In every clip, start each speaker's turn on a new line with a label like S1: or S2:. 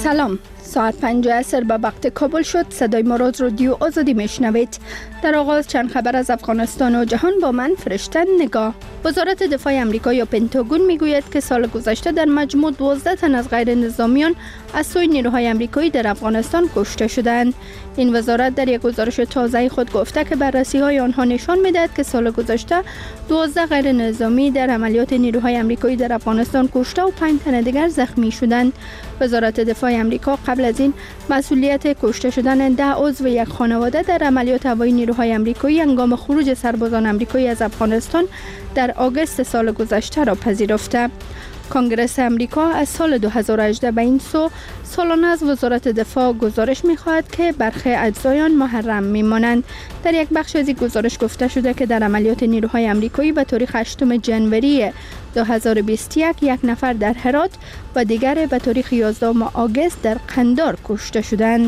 S1: سلام، ساعت 5 عصر به وقت کابل شد. صدای ما را از رادیو آزادی میشنوید. در آغاز چند خبر از افغانستان و جهان با من فرشته نگاه. وزارت دفاع آمریکا یا پنتاگون میگوید که سال گذشته در مجموع 12 تن از غیر نظامیان از سوی نیروهای آمریکایی در افغانستان کشته شدند. این وزارت در یک گزارش تازه خود گفته که بررسی‌های آنها نشان می‌دهد که سال گذشته 12 غیر نظامی در عملیات نیروهای آمریکایی در افغانستان کشته و 5 تن دیگر زخمی شدند. وزارت دفاع آمریکا قبل از این مسئولیت کشته شدن 10 عضو یک خانواده در عملیات هوایی نیروهای آمریکایی هنگام خروج سربازان آمریکایی از افغانستان در آگوست سال گذشته را پذیرفته. کنگره آمریکا از سال 2018 به این سو سالانه از وزارت دفاع گزارش می‌خواهد که برخی اجزایان محرم می‌مانند. در یک بخش از این گزارش گفته شده که در عملیات نیروهای آمریکایی به تاریخ 8 جنوری 2021 یک نفر در هرات و دیگر به تاریخ 11 آگوست در قندار کشته شدند.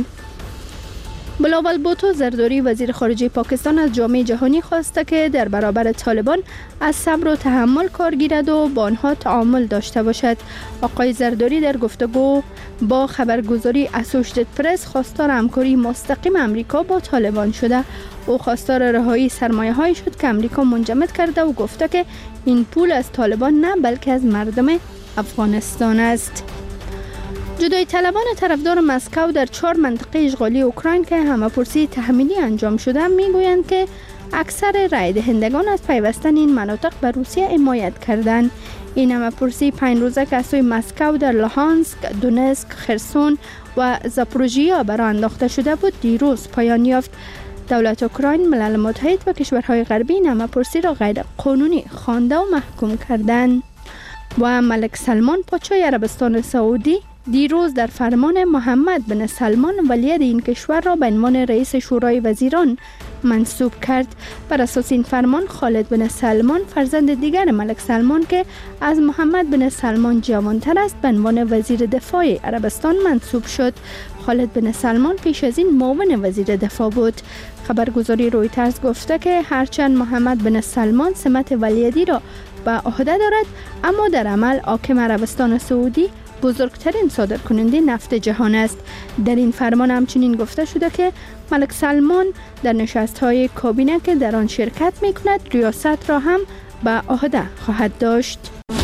S1: بلاول بوتو زرداری وزیر خارجه پاکستان از جامعه جهانی خواسته که در برابر طالبان از صبر و تحمل کار گیرد و با آنها تعامل داشته باشد. آقای زرداری در گفتگو با خبرگزاری اسوشیتد پرس خواستار همکاری مستقیم امریکا با طالبان شده. او خواستار رهایی سرمایه‌هایی شد که امریکا منجمد کرده و گفته که این پول از طالبان نه بلکه از مردم افغانستان است. جدای طلبان طرفدار مسکو در 4 منطقه اشغالی اوکراین که همه‌پرسی تحمیلی انجام شده میگویند که اکثر رای دهندگان از پیوستن این مناطق به روسیه حمایت کردند. این همه‌پرسی 5 روزه که از سوی مسکو در لوهانسک، دونتسک، خرسون و زاپوروژیا برآ انداخته شده بود دیروز پایان یافت. دولت اوکراین، ملل متحد و کشورهای غربی این همه‌پرسی را غیر قانونی خوانده و محکوم کردند. و ملک سلمان پادشاه عربستان سعودی دیروز در فرمان محمد بن سلمان ولیعهد این کشور را به عنوان رئیس شورای وزیران منصوب کرد. بر اساس این فرمان خالد بن سلمان فرزند دیگر ملک سلمان که از محمد بن سلمان جوانتر است به عنوان وزیر دفاع عربستان منصوب شد. خالد بن سلمان پیش از این معاون وزیر دفاع بود. خبرگزاری رویترز گفته که هرچند محمد بن سلمان سمت ولیعهدی را به عهده دارد اما در عمل حاکم عربستان سعودی بزرگترین صادرکننده نفت جهان است. در این فرمان همچنین گفته شده که ملک سلمان در نشست‌های کابینه که در آن شرکت می‌کند ریاست را هم به عهده خواهد داشت.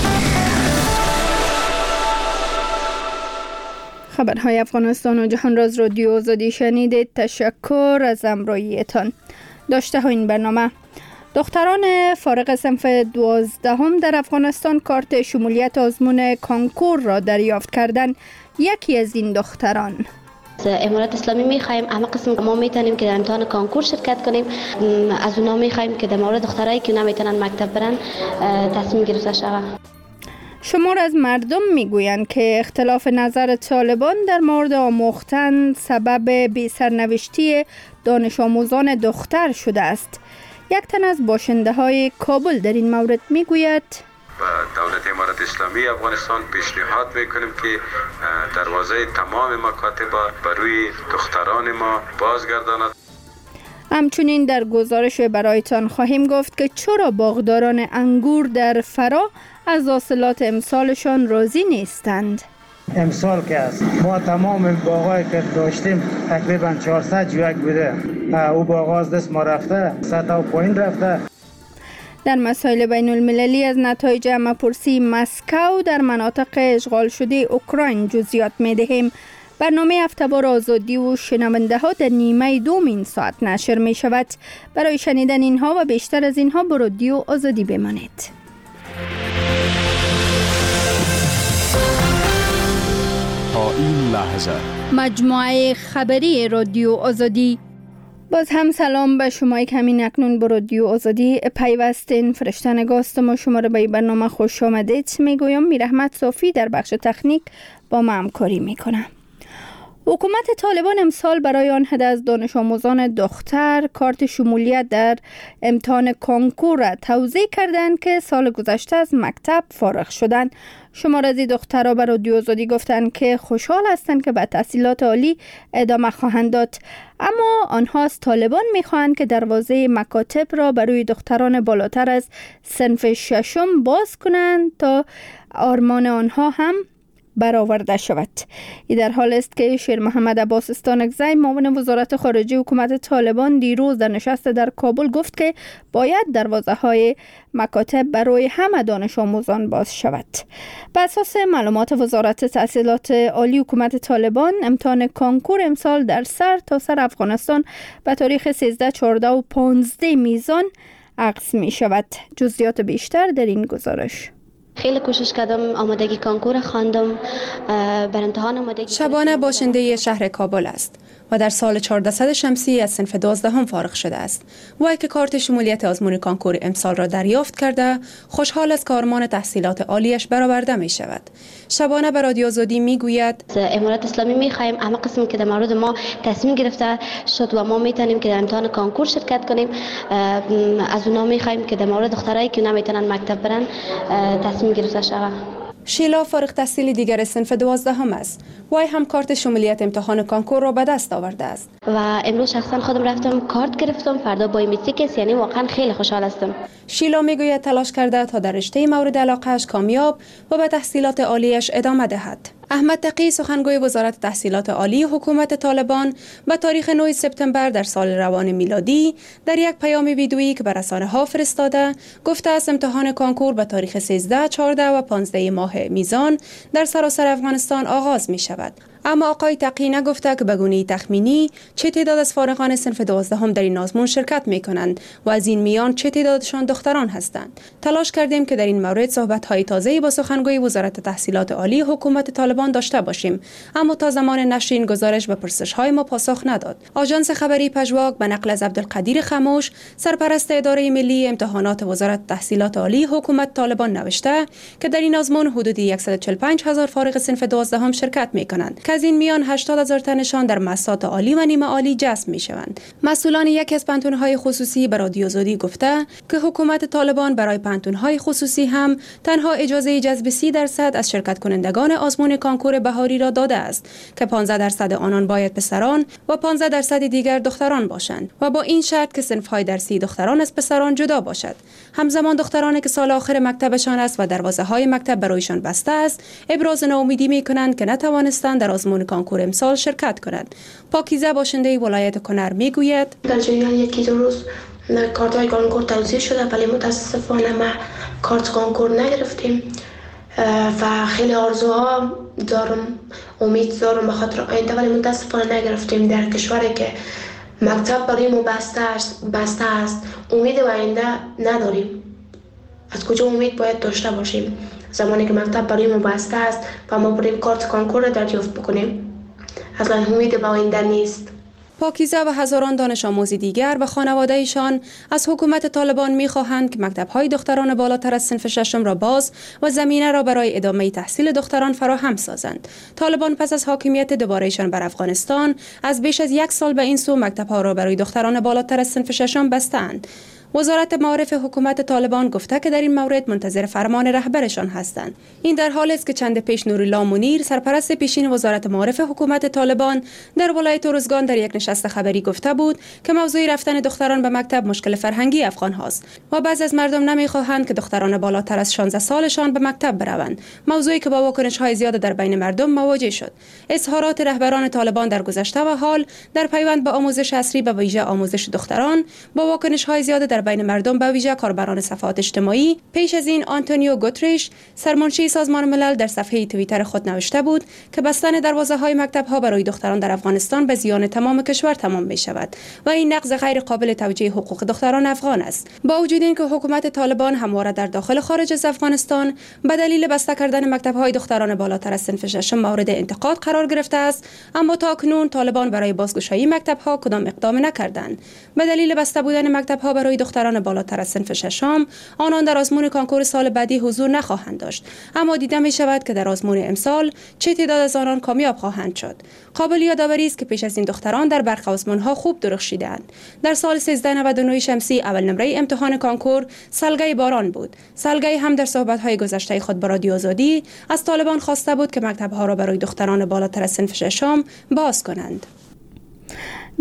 S1: خبرهای افغانستان و جهان را از رادیو آزادی شنیدید. تشکر از همراهیتان. داشته ها این برنامه: دختران فارغ صنف 12 در افغانستان کارت شمولیت آزمون کانکور را دریافت کردند. یکی از این دختران:
S2: امارات اسلامی می‌خوایم همه قسم ما میتونیم که در امتحان کانکور شرکت کنیم. از اونا می‌خوایم که در مورد دخترایی که نمیتونن مکتب برن تصمیم گرفته شود.
S1: شمار از مردم میگویند که اختلاف نظر طالبان در مورد آموختن سبب بی‌سرنوشتی دانش آموزان دختر شده است. یک تن از باشنده های کابل در این مورد میگوید:
S3: با دولت امارت اسلامی افغانستان پیشنهاد میکنیم که دروازه تمام مکاتب بر روی دختران ما بازگرداند.
S1: همچنین در گزارش برایتان خواهیم گفت که چرا باغداران انگور در فرا از حاصلات امسالشان راضی نیستند.
S4: امسال که است ما تمام باغایی که داشتیم تقریبا 400 جوک بوده، او باغ از دست ما رفته، سطح پایین رفته.
S1: در مسائل بین المللی از نتایج همه‌پرسی مسکو در مناطق اشغال شده اوکراین جزئیات می‌دهیم. برنامه هفته‌وار آزادی و شنونده ها در نیمه دوم این ساعت نشر می شود. برای شنیدن اینها و بیشتر از اینها به رادیو آزادی بمانید.
S5: تا این لحظه
S1: مجموعه خبری رادیو آزادی. باز هم سلام به شما که همین اکنون به رادیو آزادی پیوستین. فرشته نگاستم و شما را به برنامه خوش آمدید میگویم. میرحمت صافی در بخش تکنیک با ما همکاری میکنه. حکومت طالبان امسال برای آن عده از دانش آموزان دختر کارت شمولیت در امتحان کانکور را توزیع کردند که سال گذشته از مکتب فارغ شدند. شمار از دخترها به رادیو آزادی گفتند که خوشحال هستند که به تحصیلات عالی ادامه خواهند داد، اما آنها از طالبان می‌خواهند که دروازه مکاتب را برای دختران بالاتر از صنف 6 باز کنند تا آرمان آنها هم برآورده شود. این در حال است که شیر محمد عباس استانکزی معاون وزارت خارجه حکومت طالبان دیروز در نشست در کابل گفت که باید دروازه‌های مکاتب برای همه دانش آموزان باز شود. بر اساس معلومات وزارت تحصیلات عالی حکومت طالبان، امتحان کانکور امسال در سر تا سر افغانستان به تاریخ 13، 14 و 15 میزان عقد می شود. جزئیات بیشتر در این گزارش.
S2: خیلی کوشش کردم، آمادگی کانکور خواندم، بر امتحان آمادگی.
S6: شبانه باشنده شهر کابل است و در سال 1400 شمسی از صنف 12 فارغ شده است. وی که کارت شمولیت آزمون کانکور امسال را دریافت کرده، خوشحال از که آرمان تحصیلات عالیش برآورده می شود. شبانه به رادیو آزادی می گوید
S2: امارات اسلامی می خواهیم همه قسم که در مورد ما تصمیم گرفته شد و ما می توانیم که در امتحان کانکور شرکت کنیم، از اونا می خواهیم که در مورد دخترایی که نمیتونن مکتب برن تصمیم گرفته شود.
S6: شیلا فارغ التحصیل دیگر صنف 12 است. وی هم کارت شمولیت امتحان کانکور را به دست آورده است.
S2: و امروز شخصا خودم رفتم کارت گرفتم، فردا بایومتریک، یعنی واقعا خیلی خوشحال هستم.
S6: شیلا میگوید تلاش کرده تا در رشته مورد علاقه‌اش کامیاب و به تحصیلات عالیش ادامه دهد. احمد تقی سخنگوی وزارت تحصیلات عالی حکومت طالبان به تاریخ 9 سپتامبر در سال روان میلادی در یک پیام ویدئویی که به رسانه‌ها فرستاده گفته است امتحان کانکور به تاریخ 13، 14 و 15 ماه میزان در سراسر افغانستان آغاز می شود. اما آقای تقی نگفته که به گونه تخمینی چه تعداد از فارغان صنف 12 در این آزمون شرکت می کنند و از این میان چه تعدادشان دختران هستند. تلاش کردیم که در این مورد صحبت‌های تازه‌ای با سخنگوی وزارت تحصیلات عالی حکومت طالبان داشته باشیم، اما تا زمان نشر این گزارش به پرسش‌های ما پاسخ نداد. آژانس خبری پژواک به نقل از عبدالقدیر خموش، سرپرست اداره ملی امتحانات وزارت تحصیلات عالی حکومت طالبان نوشته که در این آزمون حدود 145,000 فارغ صنف 12 شرکت می کنند. از این میان 80,000 تنشان در مؤسسات عالی و نیمه عالی جذب می شوند. مسئولان یکی از پانتون‌های خصوصی به رادیو آزادی گفته که حکومت طالبان برای پانتون‌های خصوصی هم تنها اجازه جذب 30% از شرکت کنندگان آزمون کانکور بهاری را داده است که 15% آنان باید پسران و 15% دیگر دختران باشند و با این شرط که صنف‌های درسی دختران از پسران جدا باشد. همزمان دخترانی که سال آخر مکتبشان است و دروازه‌های مکتب برایشان بسته است، ابراز ناامیدی می‌کنند که نتوانستند در آزمون کانکور امسال شرکت کنند. پاکیزه باشنده ولایت کنر میگوید
S7: در جریان یکی دو روز کارت‌های کانکور توزیع شده، ولی متاسفانه ما کارت کانکور نگرفتیم و خیلی آرزوها دارم، امید دارم به خاطر آینده، ولی متاسفانه نگرفتیم. در کشوری که مکتب برای ما بسته است امید آینده نداریم. از کجا امید باید داشته باشیم زمانی که مکتب برای ما بسته است و ما بریم کارت کانکور دریافت بکنیم؟ اصلا امید به آینده نیست.
S6: پاکیزه و هزاران دانش آموز دیگر و خانواده‌ایشان از حکومت طالبان می‌خواهند که مکتب‌های دختران بالاتر از صنف 6 را باز و زمینه را برای ادامه تحصیل دختران فراهم سازند. طالبان پس از حاکمیت دوباره‌شان بر افغانستان از بیش از 1 سال به این سو مکتب‌ها را برای دختران بالاتر از صنف 6 بستند. وزارت معارف حکومت طالبان گفته که در این مورد منتظر فرمان رهبرشان هستند. این در حالی است که چند پیش نورالله منیر، سرپرست پیشین وزارت معارف حکومت طالبان، در ولایت ارزگان در یک نشست خبری گفته بود که موضوع رفتن دختران به مکتب مشکل فرهنگی افغان هاست و بعضی از مردم نمیخواهند که دختران بالاتر از 16 سالشان به مکتب بروند، موضوعی که با واکنش‌های زیاد در بین مردم مواجه شد. اظهارات رهبران طالبان در گذشته و حال در پیوند به آموزش عصری به ویژه آموزش دختران با واکنش‌های زیاد در بین مردم به ویژه کاربران صفحات اجتماعی. پیش از این آنتونیو گوتریش، سرمنشی سازمان ملل، در صفحه توییتر خود نوشته بود که بستن دروازه‌های مکتب‌ها برای دختران در افغانستان به زیان تمام کشور تمام می‌شود و این نقض غیر قابل توجیه حقوق دختران افغان است. با وجود اینکه حکومت طالبان همواره در داخل و خارج از افغانستان به دلیل بسته کردن مکتب‌های دختران بالاتر از صنف 6 مورد انتقاد قرار گرفته است، اما تاکنون طالبان برای بازگشایی مکتب‌ها کدام اقدام نکردند. به دلیل بسته بودن مکتب‌ها برای دختران بالاتر از صنف 6 آنان در آزمون کانکور سال بعدی حضور نخواهند داشت، اما دیده می شود که در آزمون امسال چه تعداد از آنان کامیاب خواهند شد. قابل یادآوری است که پیش از این دختران در برخی آزمون‌ها خوب درخشیدند. در سال 1399 شمسی اول نمره امتحان کانکور سالگه باران بود. سالگه هم در صحبت‌های گذشته خود با رادیو آزادی از طالبان خواسته بود که مکتب‌ها را برای دختران بالاتر از صنف 6 باز کنند.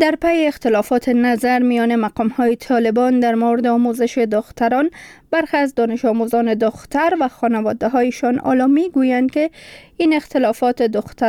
S1: در پی اختلافات نظر میان مقام‌های طالبان در مورد آموزش دختران، برخی از دانش آموزان دختر و خانواده‌هایشان حالا می‌گویند که این اختلافات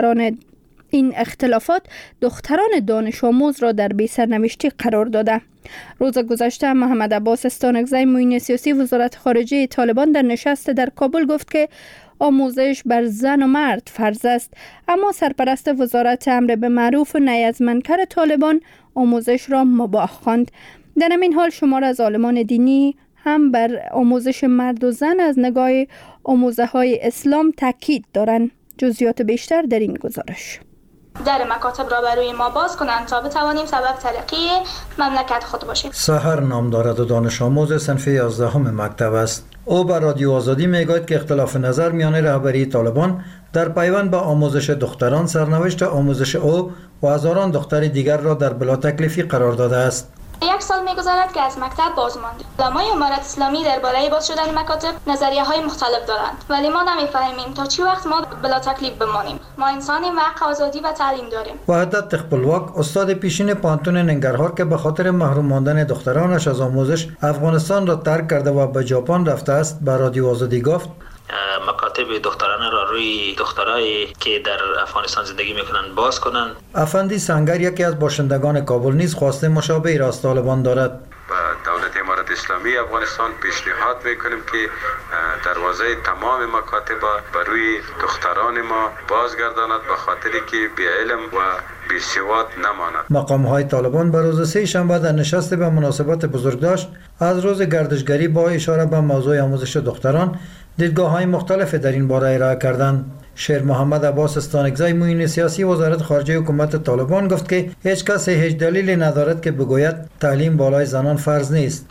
S1: دختران دانش آموز را در بی سرنوشتی قرار داده. روز گذشته محمد عباس استانکزی معین سیاسی وزارت خارجه طالبان در نشست در کابل گفت که آموزش بر زن و مرد فرض است، اما سرپرست وزارت امر به معروف و نهی از منکر طالبان آموزش را مباح خواند. در همین حال شمار از عالمان دینی هم بر آموزش مرد و زن از نگاه آموزه های اسلام تاکید دارند. جزئیات بیشتر در این گزارش.
S8: در مکاتب را برای ما باز کنند تا بتوانیم سبب ترقی مملکت خود باشیم.
S9: سحر نام دارد و دانش آموز صنف 11 مکتب است. او به رادیو آزادی میگوید که اختلاف نظر میان رهبری طالبان در پیوند به آموزش دختران سرنوشت آموزش او و هزاران دختر دیگر را در بلا تکلیفی قرار داده است.
S8: 1 سال می‌گذرد که از مکتب باز مانده. علمای امارت اسلامی درباره باز شدن مکاتب نظریه‌های مختلف دارند، ولی ما نمی‌فهمیم تا چه وقت ما بلا تکلیف بمانیم. ما انسانیم و حق آزادی و تعلیم داریم.
S9: وحدت خپلواک استاد پیشین پانتون ننگرهار که به خاطر محروم ماندن دخترانش از آموزش افغانستان را ترک کرده و به ژاپن رفته است، به رادیو آزادی گفت
S10: مکاتب دخترانه را روی دخترایی که در افغانستان زندگی میکنند باز کنند.
S9: افندی سنگر یکی از باشندگان کابل نیز خواسته مشابهی را از طالبان دارد.
S3: با دولت امارت اسلامی افغانستان پیشنهاد میکنیم که دروازه تمام مکاتب بر روی دختران ما بازگرداند، به خاطری که بی علم و بی سواد نماند.
S9: مقام‌های طالبان به روز سه شنبه در نشست به مناسبت بزرگداشت از روز گردشگری با اشاره به موضوع آموزش دختران دیدگاه‌های مختلف در این باره ارائه کردند. شیر محمد عباس استانکزی معین سیاسی وزارت خارجه حکومت طالبان گفت که هیچ کس هیچ دلیلی ندارد که بگوید تعلیم بالای زنان فرض نیست.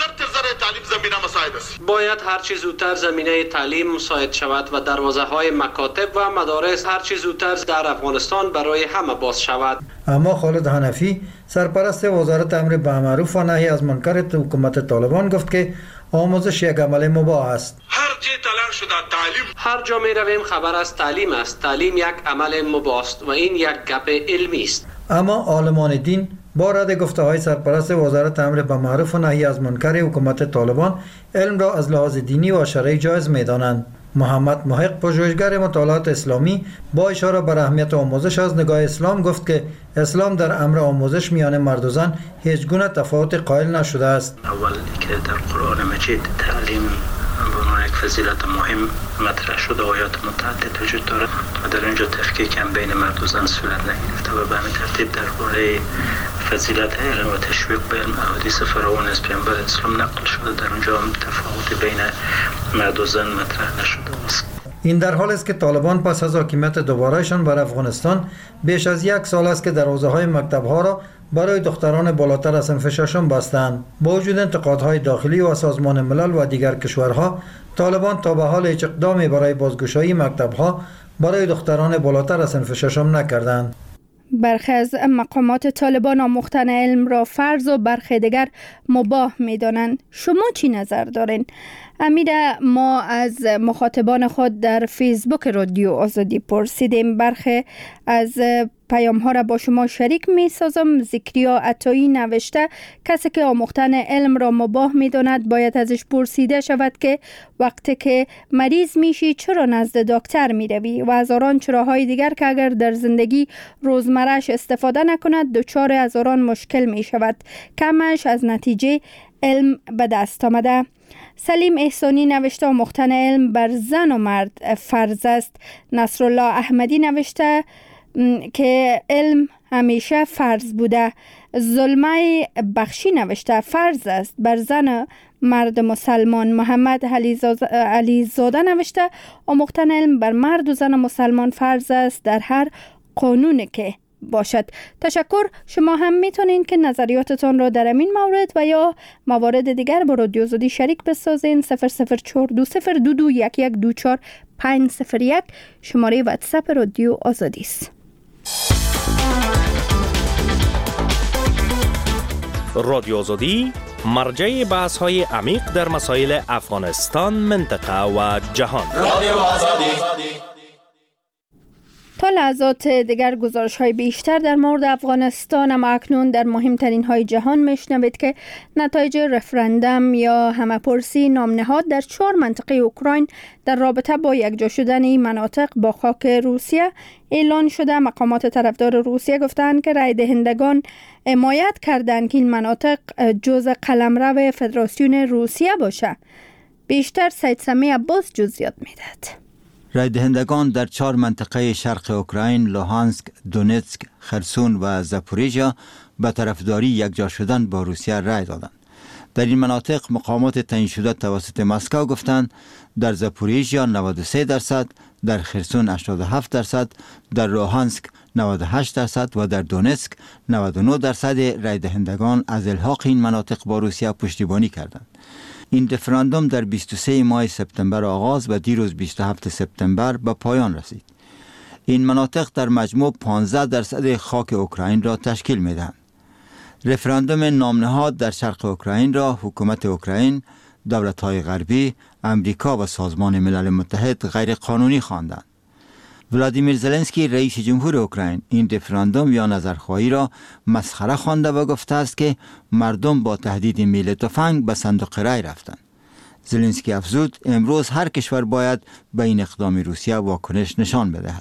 S11: باید هر چه زودتر زمینه تعلیم مساعد شود و دروازه‌های مکاتب و مدارس هر چه زودتر در افغانستان برای همه باز شود.
S9: اما خالد حنفی سرپرست وزارت امر به معروف و نهی از منکر حکومت طالبان گفت که آموزش یک عمل مباح است.
S11: هر جا می رویم خبر از تعلیم است. تعلیم یک عمل مباح است و این یک گپ علمی است.
S9: اما عالمان دین با رد گفته‌های سرپرست وزارت امر به معروف و نهی از منکر حکومت طالبان علم را از لحاظ دینی و شرعی جایز می‌دانند. محمد محق پژوهشگر مطالعات اسلامی با اشاره بر اهمیت آموزش از نگاه اسلام گفت که اسلام در امر آموزش میان مرد و زن هیچ گونه تفاوت قائل نشده است.
S10: اول که در قرآن مجید تعلیم به عنوان یک فضیلت مهم مطرح شده، آیات متعدد وجود دارد و در اینجا تفکیک هم بین مرد و زن صورت نگرفته و به همین ترتیب درباره فضیلت علم و تشویق به علم احادیث فراوان از پیامبر اسلام نقل شده، در اونجا هم تفاوت بین مرد و زن مطرح نشده است.
S9: این در حال است که طالبان پس از حاکمیت دوبارهشان بر افغانستان بیش از 1 سال است که دروازه‌های مکتب‌ها را برای دختران بالاتر از صنف 6 بستند. با وجود انتقادهای داخلی و سازمان ملل و دیگر کشورها، طالبان تا به حال هیچ اقدامی برای بازگشایی مکتب‌ها برای دختران بالاتر از صنف 6 نکردند.
S1: برخی از مقامات طالبان آموختن علم را فرض و برخی دیگر مباح می‌دانند. شما چی نظر دارین؟ امیر، ما از مخاطبان خود در فیسبوک رادیو آزادی پرسیدیم. برخی از پیام ها را با شما شریک می سازم. ذکریا عطایی نوشته کسی که آموختن علم را مباح می داند باید ازش پرسیده شود که وقتی که مریض میشی چرا نزد دکتر می روی و هزاران چراهای دیگر که اگر در زندگی روزمرهش استفاده نکند دچار هزاران مشکل می شود. کمش از نتیجه علم به دست آمده. سلیم احسانی نوشته آموختن علم بر زن و مرد فرض است. نصرالله احمدی نوشته که علم همیشه فرض بوده. ظلمه بخشی نوشته فرض است بر زن مرد مسلمان. محمد علیزاده نوشته آموختن علم بر مرد و زن مسلمان فرض است در هر قانونی که باشد. تشکر. شما هم میتونین که نظریاتتان را در این مورد و یا موارد دیگر با رادیو آزادی شریک بسازین. 00420221124 501 شماره واتساپ رادیو آزادی است.
S12: رادیو آزادی مرجع بحث های عمیق در مسائل افغانستان، منطقه و جهان. رادیو آزادی.
S1: تا لحظات دیگر گزارش های بیشتر در مورد افغانستان، اما اکنون در مهمترین های جهان میشنوید که نتایج رفراندوم یا همه‌پرسی نامنهاد در 4 منطقه اوکراین در رابطه با یکجا شدن این مناطق با خاک روسیه اعلان شده. مقامات طرفدار روسیه گفتند که رای دهندگان حمایت کردند که این مناطق جزء قلمرو فدراسیون روسیه باشه. بیشتر سید سمی عباس جزئیات میدهد.
S13: رای دهندگان در 4 منطقه شرق اوکراین، لوهانسک، دونتسک، خرسون و زاپوریژیا به طرفداری یکجا شدن با روسیه رای دادند. در این مناطق مقامات تعیین شده توسط مسکو گفتند در زاپوریژیا 93%، در خرسون 87%، در لوهانسک 98% و در دونتسک 99% رای دهندگان از الحاق این مناطق با روسیه پشتیبانی کردند. این رفراندوم در 23 ماه سپتامبر آغاز و دیروز 27 سپتامبر به پایان رسید. این مناطق در مجموع 15% خاک اوکراین را تشکیل می‌دهند. رفراندوم نامنهاد در شرق اوکراین را حکومت اوکراین، دولت‌های غربی، امریکا و سازمان ملل متحد غیر قانونی خواندند. ولادیمیر زلنسکی رئیس جمهور اوکراین این رفراندوم یا نظرخواهی را مسخره خوانده و گفته است که مردم با تهدید میل تفنگ به صندوق رای رفتند. زلنسکی افزود امروز هر کشور باید به این اقدام روسیه واکنش نشان بدهد.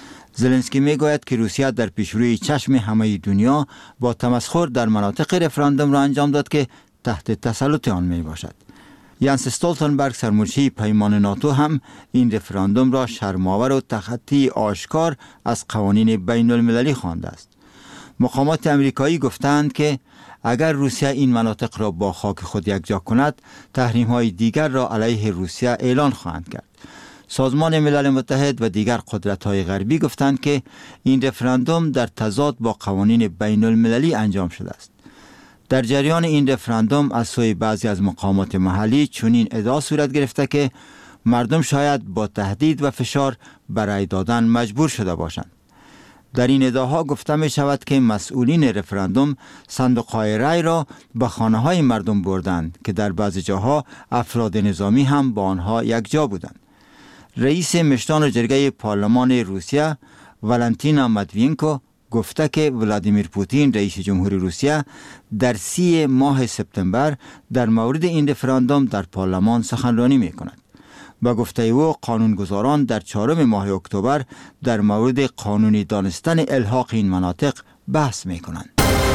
S13: زلنسکی میگوید که روسیه در پیشروی چشم همه دنیا با تمسخر در مناطق رفراندوم را انجام داد که تحت تسلط آن می باشد. یانس استولتنبرگ سرمرشی پیمان ناتو هم این رفراندوم را شرم‌آور و تخطی آشکار از قوانین بین المللی خوانده است. مقامات امریکایی گفتند که اگر روسیه این مناطق را با خاک خود یکجا کند، تحریم‌های دیگر را علیه روسیه اعلان خواهند کرد. سازمان ملل متحد و دیگر قدرت‌های غربی گفتند که این رفراندوم در تضاد با قوانین بین المللی انجام شده است. در جریان این رفراندوم از سوی بعضی از مقامات محلی چنین ادعا صورت گرفته که مردم شاید با تهدید و فشار برای دادن مجبور شده باشند. در این ادعاها گفته می شود که مسئولین رفراندوم صندوق‌های رای را به خانه‌های مردم بردند که در بعضی جاها افراد نظامی هم با آنها یکجا بودند. رئیس مشتان جرگه پارلمان روسیه والنتینا ماتوینکو گفته که ولادیمیر پوتین رئیس جمهور روسیه در 30 ماه سپتامبر در مورد این رفراندوم در پارلمان سخنرانی می کند. با گفته او قانونگذاران در 4 ماه اکتبر در مورد قانونی دانستن الحاق این مناطق بحث می کنند.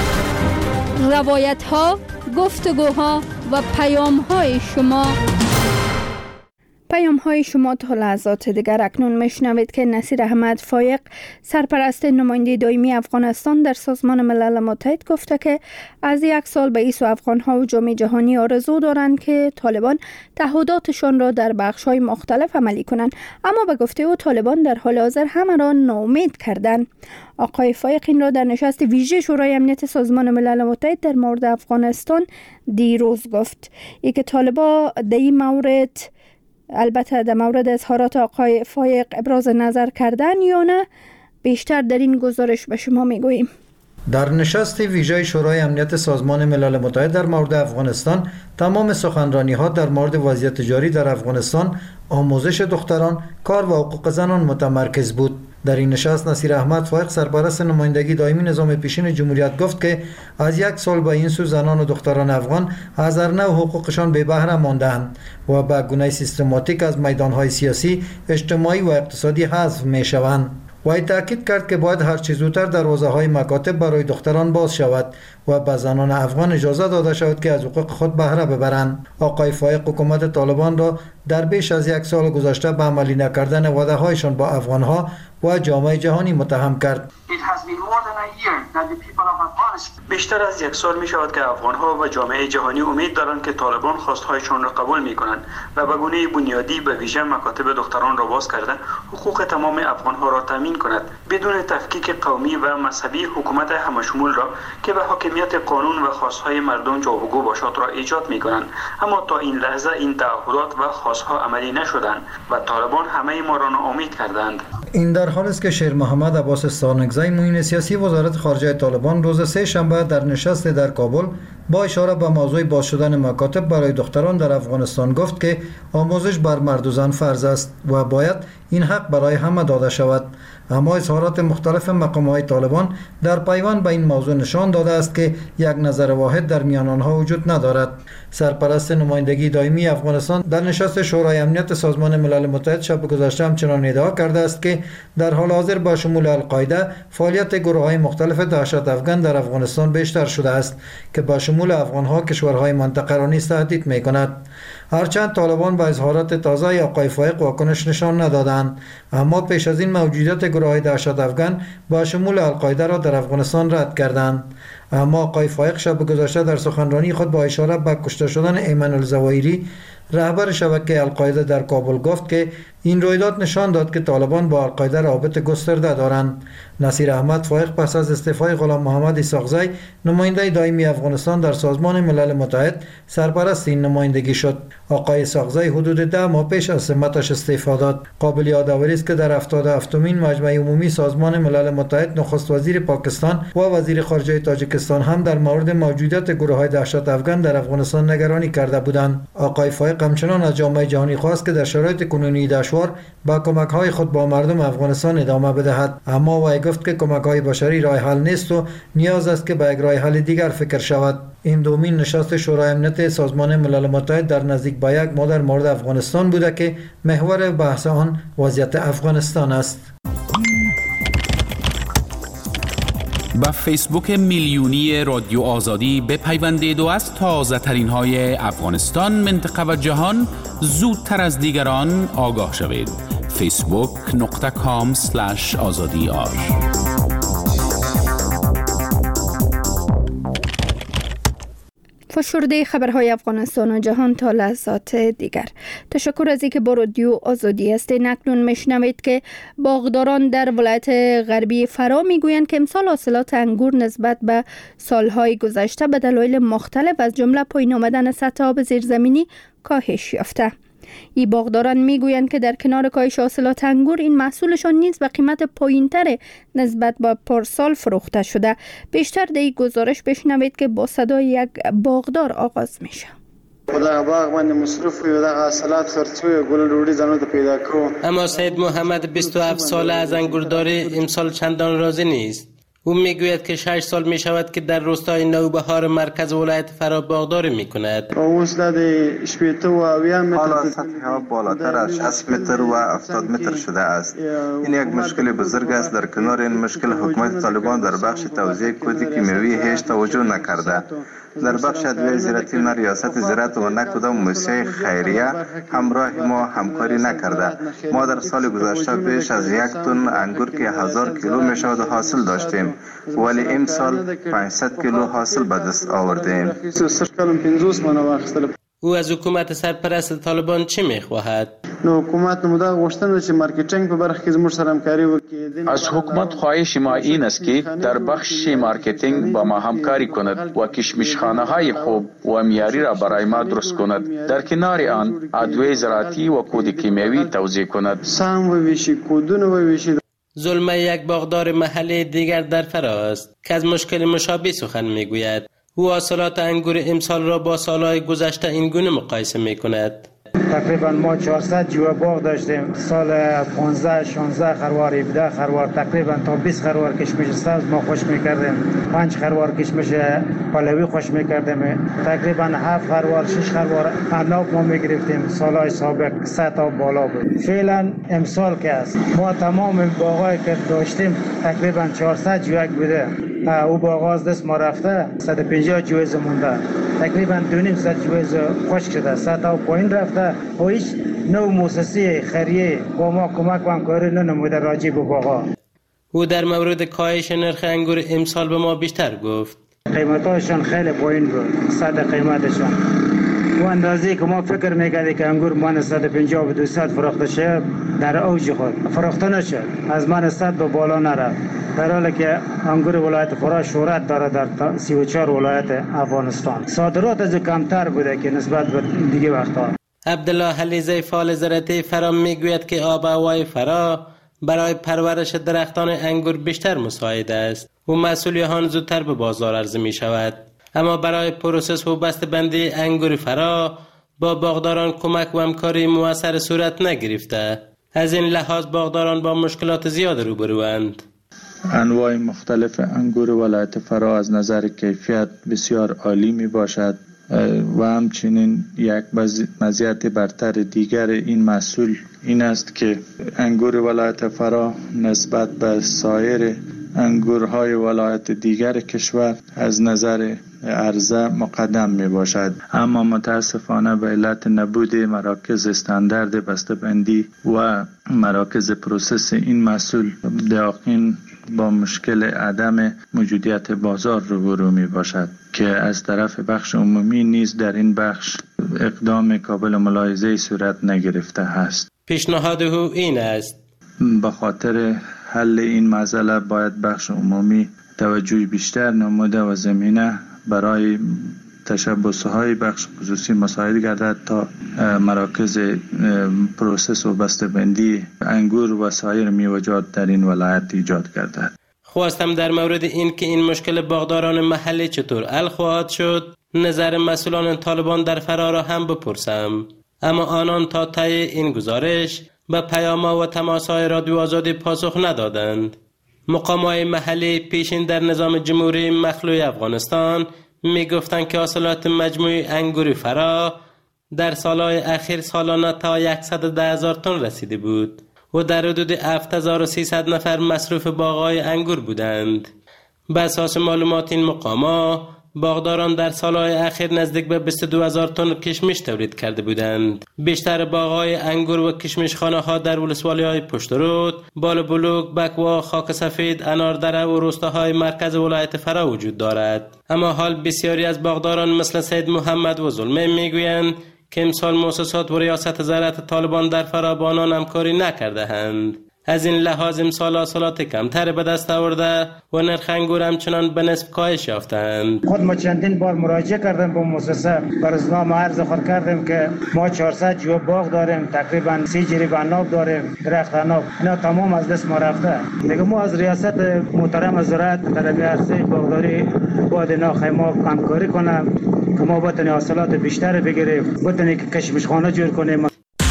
S1: روایت ها، گفتگوها و پیام های شما تا لحظات دیگر. اکنون میشنوید که نصیر احمد فایق سرپرست نماینده دائمی افغانستان در سازمان ملل متحد گفته که از 1 سال به این سو افغان‌ها و جامعه جهانی آرزو دارند که طالبان تعهداتشان را در بخش‌های مختلف عملی کنند، اما به گفته او طالبان در حال حاضر همه را ناامید کردند. آقای فایق این را در نشست ویژه شورای امنیت سازمان ملل متحد در مورد افغانستان دیروز گفت. ای که طالبان در این مورد البته در مورد اظهارات آقای فایق ابراز نظر کردن یا نه، بیشتر در این گزارش به شما میگوییم.
S9: در نشست ویژه شورای امنیت سازمان ملل متحد در مورد افغانستان تمام سخنرانی‌ها در مورد وضعیت جاری در افغانستان، آموزش دختران، کار و حقوق زنان متمرکز بود. در این نشست نصیر احمد فایق سرپرست نمایندگی دائمی نظام پیشین جمهوریت گفت که از 1 سال به این سو زنان و دختران افغان از ارنه و حقوقشان بی بهره مانده‌اند و به گونه سیستماتیک از میدان‌های سیاسی، اجتماعی و اقتصادی حذف می‌شوند. و تاکید کرد که باید هر چه زودتر دروازه‌های مکاتب برای دختران باز شود و به زنان افغان اجازه داده شود که از حقوق خود بهره ببرند. آقای فایق حکومت طالبان را در بیش از 1 سال گذشته به عملی نکردن وعده‌هایشان با افغان‌ها و جامعه جهانی متهم کرد.
S10: بیشتر از 1 سال می شود که افغان‌ها و جامعه جهانی امید دارند که طالبان خواستهایشان را قبول می کنند و به گونه بنیادی به ویژه مکاتب دختران را باز کرده حقوق تمام افغان‌ها را تامین کند بدون تفکیک قومی و مذهبی. حکومت همشمول را که به حاکمیت قانون و خواستهای مردم جوابگو باشد را ایجاد می کنند، اما تا این لحظه این تعهدات و خواستها عملی نشدند و طالبان همه ما را ناامید کردند.
S9: این در حالی است که شیر محمد عباس ستارنگزی معین سیاسی وزارت خارجه طالبان روز 3 شنبه در نشست در کابل با اشاره به موضوع باز شدن مکاتب برای دختران در افغانستان گفت که آموزش بر مرد و زن فرض است و باید این حق برای همه داده شود. اما اظهارات مختلف مقام‌های طالبان در پیوند به این موضوع نشان داده است که یک نظر واحد در میان آنها وجود ندارد. سرپرست نمایندگی دائمی افغانستان در نشست شورای امنیت سازمان ملل متحد شب گذشته همچنان ادعا کرده است که در حال حاضر با شمول القاعده فعالیت گروه‌های مختلف دهشت افغان در افغانستان بیشتر شده است که با شمول افغان‌ها کشورهای منطقه را نیز تهدید می‌کند. هرچند طالبان با اظهارات تازه آقای فائق واکنش نشان ندادند، اما پیش از این موجودیت گروه‌های دهشت افغان با شمول القاعده را در افغانستان رد کردند. اما آقای فائق شب گذشته در سخنرانی خود با اشاره به کشته شدن ایمن الزوایری رهبر شبکه القاعده در کابل گفت که این رویداد نشان داد که طالبان با القاعده رابط گسترده دارند. نصیر احمد فائق پس از استعفای غلام محمد اسحاقزی نماینده دائمی افغانستان در سازمان ملل متحد سرپرست این نمایندگی شد. آقای اسحاقزی حدود 10 ماه پیش از سمتش استعفا داد. قابل یادآوری است که در 77مین مجمع عمومی سازمان ملل متحد نخست وزیر پاکستان و وزیر خارجه تاجیکستان هم در مورد موجودیت گروه‌های دهشت افغان در افغانستان نگرانی کرده بودند. آقای فائق همچنان از جامعه جهانی خواست که در شرایط کنونی دشوار با کمک‌های خود با مردم افغانستان ادامه بدهد، اما وی گفت که کمک‌های بشری راه حل نیست و نیاز است که به یک راه حل دیگر فکر شود. این دومین نشست شورای امنیت سازمان ملل متحد در نزدیک به یک ماه در مورد افغانستان بوده که محور بحث آن وضعیت افغانستان است.
S14: با فیسبوک میلیونی رادیو آزادی بپیوندید و از تازه ترین های افغانستان، منطقه و جهان زودتر از دیگران آگاه شوید. facebook.com/azadiar.
S1: فشرده خبرهای افغانستان و جهان تا لحظات دیگر. تشکر از اینکه با رادیو آزادی هستید. اکنون میشنوید که باغداران در ولایت غربی فرا میگویند که امسال حاصلات انگور نسبت به سالهای گذشته به دلایل مختلف از جمله پایین آمدن سطح آب زیرزمینی کاهش یافته. این باغداران میگویند که در کنار کاهش حاصلات انگور این محصولشان نیز به قیمت پایینتر نسبت به پارسال فروخته شده. بیشتر در این گزارش بشنوید که با صدای یک باغدار آغاز میشه.
S15: خدا باغ من مصرف و دا حاصلات خرچوی گل روڑی زنو ته پیدا کو.
S11: اما سید محمد 27 ساله از انگورداری امسال چندان راضی نیست. او میگوید که 6 سال می شود که در روستای نوبهار مرکز ولایت فرا باغداری می کند.
S15: اوس د شپیته و اویا متر
S16: حالا سطح بالاتر از 60 متر و 70 متر شده است. این یک مشکل بزرگ است. در کنار این مشکل حکومت طالبان در بخش توزیع کود کیمیاوی هیچ توجه نکرده. در بخش ادویه زراعتی نه ریاست زراعت و نه کدام مؤسسه خیریه همراه ما همکاری نکرده. ما در سال گذشته بیش از 1 تن انگور که 1000 کیلو می شود حاصل داشتیم، ولی امسال 500 کیلو حاصل به دست آوردیم.
S11: او از حکومت سرپرست طالبان چی میخواهد؟
S15: حکومت نموده غوښتنه چې مارکیټینګ په برخه کې زموږ سره همکاري وکړي.
S17: از حکومت خواهش ما این است که در بخش مارکتینگ با ما همکاری کند و کشمشخانه های خوب و معیاری را برای ما درست کند. در کنار آن ادویه زراعتی و کود کیمیاوی توزیع کند.
S15: سام و ویشی کودونه و ویشی.
S11: ظلم یک باغدار محلی دیگر در فرا است که از مشکل مشابه سخن میگوید. او حاصلات انگور امسال را با سالهای گذشته این گونه مقایسه میکند.
S4: تقریبا ما 400 جوه باغ داشتیم. سال 15 16 خروار 17 خروار تقریبا تا 20 خروار کشمش سبز ما خوش میکردیم. 5 خروار کشمش پهلوی خوش میکردیم. تقریبا 7 خروار 6 خروار عناب ما میگرفتیم. سالهای سابق 100 تا بالا بود. فعلا امسال که است ما تمام باغایی که داشتیم تقریبا 400 جوه بوده. او باغاز دست ما رفته 150 جویز مونده. تقریبا 2.5 جویز خشک شده. 100 تا پایین رفته. و هیچ نوع مؤسسه خیریه با ما کمک و همکاری ننموده راجع به باغا.
S11: او در مورد کاهش نرخ انگور امسال به ما بیشتر گفت.
S4: قیمتاشون خیلی پایین بود. 100 قیمتشون و اندازه‌ای که ما فکر می‌کردیم که انگور من 150 و 200 فروخته شد در اوج خود فروخته نشد. از من 100 به بالا نرفت. در حالی که انگور ولایت فرا شهرت داره در 34 ولایت افغانستان. صادرات از کمتر بوده که نسبت به دیگه وقت‌ها.
S11: عبدالله حلیزه فعال زراعتی فرا میگوید که آب و هوای فرا برای پرورش درختان انگور بیشتر مساعد است و محصول آن زودتر به بازار عرضه می شود. اما برای پروسس و بسته‌بندی انگور فرا با باغداران کمک و همکاری مؤثر صورت نگرفته. از این لحاظ باغداران با مشکلات زیاد روبروند.
S17: انواع مختلف انگور ولایت فرا از نظر کیفیت بسیار عالی می باشد و همچنین یک مزیت برتر دیگر این محصول این است که انگور ولایت فرا نسبت به سایر انگورهای ولایت دیگر کشور از نظر عرضه مقدم می باشد، اما متاسفانه به علت نبود مراکز استاندارد بسته‌بندی و مراکز پروسس این محصول دقیقاً با مشکل عدم موجودیت بازار روبرو می باشد که از طرف بخش عمومی نیز در این بخش اقدام قابل ملاحظه صورت نگرفته است.
S11: پیشنهاد او این است
S17: به خاطر حل این مسئله باید بخش عمومی توجه بیشتر نموده و زمینه برای تشبث‌های بخش خصوصی مساعد گردد تا مراکز پروسس و بسته‌بندی انگور و سایر میوه‌جات در این ولایت ایجاد گردد.
S11: خواستم در مورد این که این مشکل باغداران محلی چطور حل خواهد شد نظر مسئولان طالبان در فرا را هم بپرسم، اما آنان تا طی این گزارش به پیام‌ها و تماس‌های رادیو آزادی پاسخ ندادند. مقام‌های محلی پیشین در نظام جمهوری مخلوع افغانستان می گفتند که حاصلات مجموعی انگور فرا در سالهای اخیر سالانه تا 110,000 تن رسیده بود و در حدود 7300 نفر مصروف باغ‌های انگور بودند. به اساس معلومات این مقام‌ها باغداران در سالهای اخیر نزدیک به 22,000 تن کشمش تولید کرده بودند. بیشتر باغ‌های انگور و کشمشخانه‌ها در ولسوالی‌های پشترود، بالابلوک، بکوا، خاک سفید، اناردره و روستاهای مرکز ولایت فرا وجود دارد. اما حال بسیاری از باغداران مثل سید محمد و ظلمه میگویند که امسال مؤسسات و ریاست زراعت طالبان در فرا با آنان همکاری نکرده‌اند. از این لحاظ امسال حاصلات کمتر به دست آورده و نرخ انگور همچنان به نصف کاهش یافتند.
S4: خود ما چندین بار مراجعه کردیم به مؤسسه، بر روزنامه عرض خود کردیم که ما 400 جو باغ داریم، تقریبا 30 جریب عناب داریم، درخت عناب، اینا تمام از دست ما رفته. دیگه ما از ریاست محترم زراعت در عرصه باغداری باید اینا ما همکاری کنم که ما بتونیم حاصلات بیشتر بگیریم، بتونیم که کشمشخانه جور کنیم.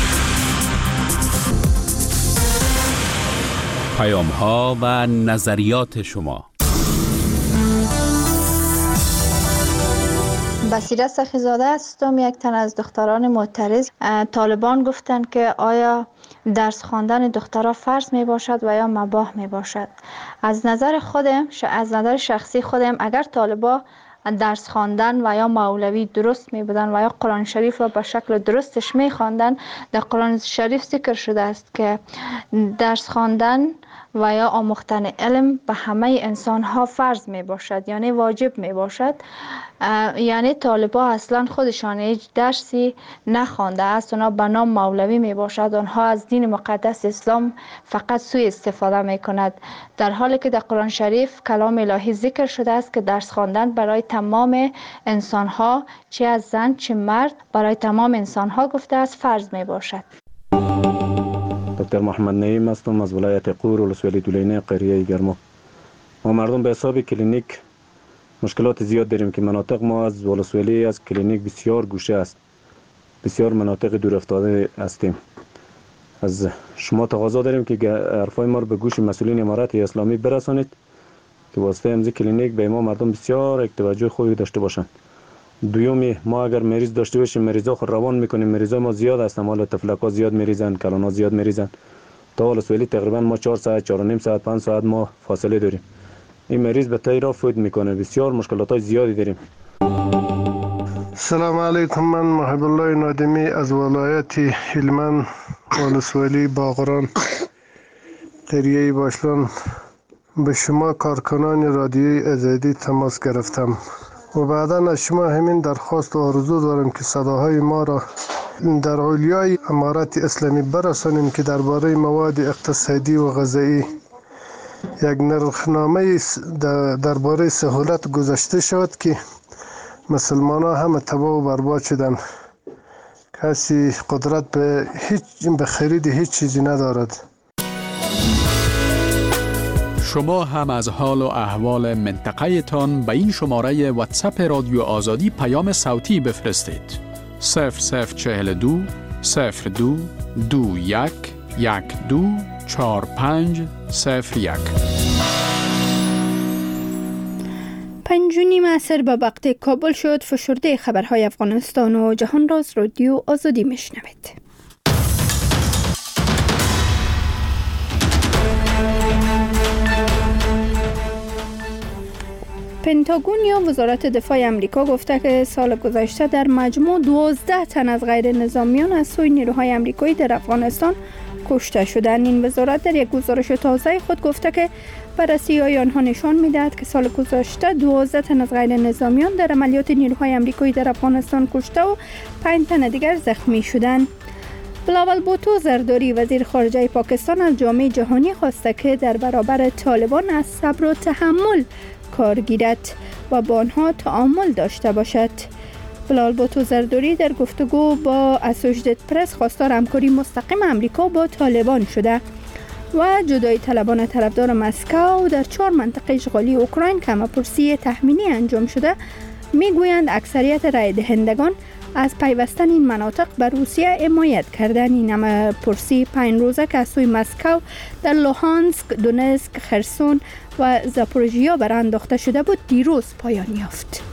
S14: پیام‌ها و نظریات شما.
S18: بصیرت سخیزاده هستم، یک تن از دختران معترض. طالبان گفتند که آیا درس خواندن دخترها فرض می باشد و یا مباح می باشد. از نظر خودم، از نظر شخصی خودم، اگر طالبا درس خواندن و یا مولوی درست می بودن و یا قرآن شریف را به شکل درستش می خواندن، در قرآن شریف ذکر شده است که درس خواندن و یا آموختن علم به همه انسان ها فرض می باشد، یعنی واجب می باشد. یعنی طالبا اصلا خودشان هیچ درسی نخوانده است، اونا به نام مولوی می باشد، آنها از دین مقدس اسلام فقط سوء استفاده می کند، در حالی که در قرآن شریف کلام الهی ذکر شده است که درس خواندن برای تمام انسان ها، چه از زن چه مرد، برای تمام انسان ها گفته است فرض می باشد.
S19: دکتر محمد نعیم هستم از ولایت قور ولسوالی دولینه قریه گرما. ما مردم به حساب کلینیک مشکلات زیاد داریم که مناطق ما از ولسوالی از کلینیک بسیار گوشه است، بسیار مناطق دور افتاده هستیم. از شما تقاضا داریم که حرفای ما رو به گوش مسئولین امارت اسلامی برسانید که واسطه امضای کلینیک به ما مردم بسیار توجه خوبی داشته باشند. دومی، ما اگر مریض داشته باشیم مریضا خود روان میکنیم، مریضا ما زیاد هستن، حالا تفلکا زیاد میریزن، کلانا زیاد میریزن، تا ولسوالی تقریبا ما 4 ساعت 4.5 ساعت 5 ساعت ما فاصله داریم. این مریض به تایی را فوت میکنه، بسیار مشکلات زیادی داریم.
S20: سلام علیکم، من محب الله نادمی از ولایت هلمند ولسوالی باغران قریه باشلان به شما کارکنان رادیوی آزادی تماس گرفتم و بعدا از شما همین درخواست و آرزو دارم که صداهای ما را در علیای امارت اسلامی برسانیم که درباره مواد اقتصادی و غذایی یک نرخنامه درباره سهولت گذاشته شود که مسلمان ها همه تباه و برباد شدن، کسی قدرت به خرید هیچ چیزی ندارد.
S5: شما هم از حال و احوال منطقه تان به این شماره واتساپ رادیو آزادی پیام صوتی بفرستید. 0042 02 21 12 4501.
S1: 5:30 عصر به وقت کابل شد. فشرده خبرهای افغانستان و جهان را از رادیو آزادی میشنوید. پنتاگون یا وزارت دفاع امریکا گفته که سال گذشته در مجموع 12 تن از غیر نظامیان از سوی نیروهای امریکایی در افغانستان کشته شدند. این وزارت در یک گزارش تازه خود گفته که بررسی‌های آنها نشان می‌دهد که سال گذشته 12 تن از غیر نظامیان در عملیات نیروهای امریکایی در افغانستان کشته و 5 تن دیگر زخمی شدند. بلاول بوتو زرداری وزیر خارجه پاکستان از جامعه جهانی خواسته که در برابر طالبان از صبر و تحمل کار گیرد و با آنها تعامل داشته باشد. بلاول بوتو زرداری در گفتگو با اسوشییتد پرس خواستار همکاری مستقیم امریکا با طالبان شده و جدای طلبان طرفدار مسکو در 4 منطقه اشغالی اوکراین که همه‌پرسی تخمینی انجام شده میگویند اکثریت رای دهندگان از پیوستن این مناطق به روسیه حمایت کردند. این همه‌پرسی 5 روزه که از سوی مسکو در لوهانسک، دونتسک، خرسون و زاپوریژیا برآ انداخته شده بود دیروز پایان یافت.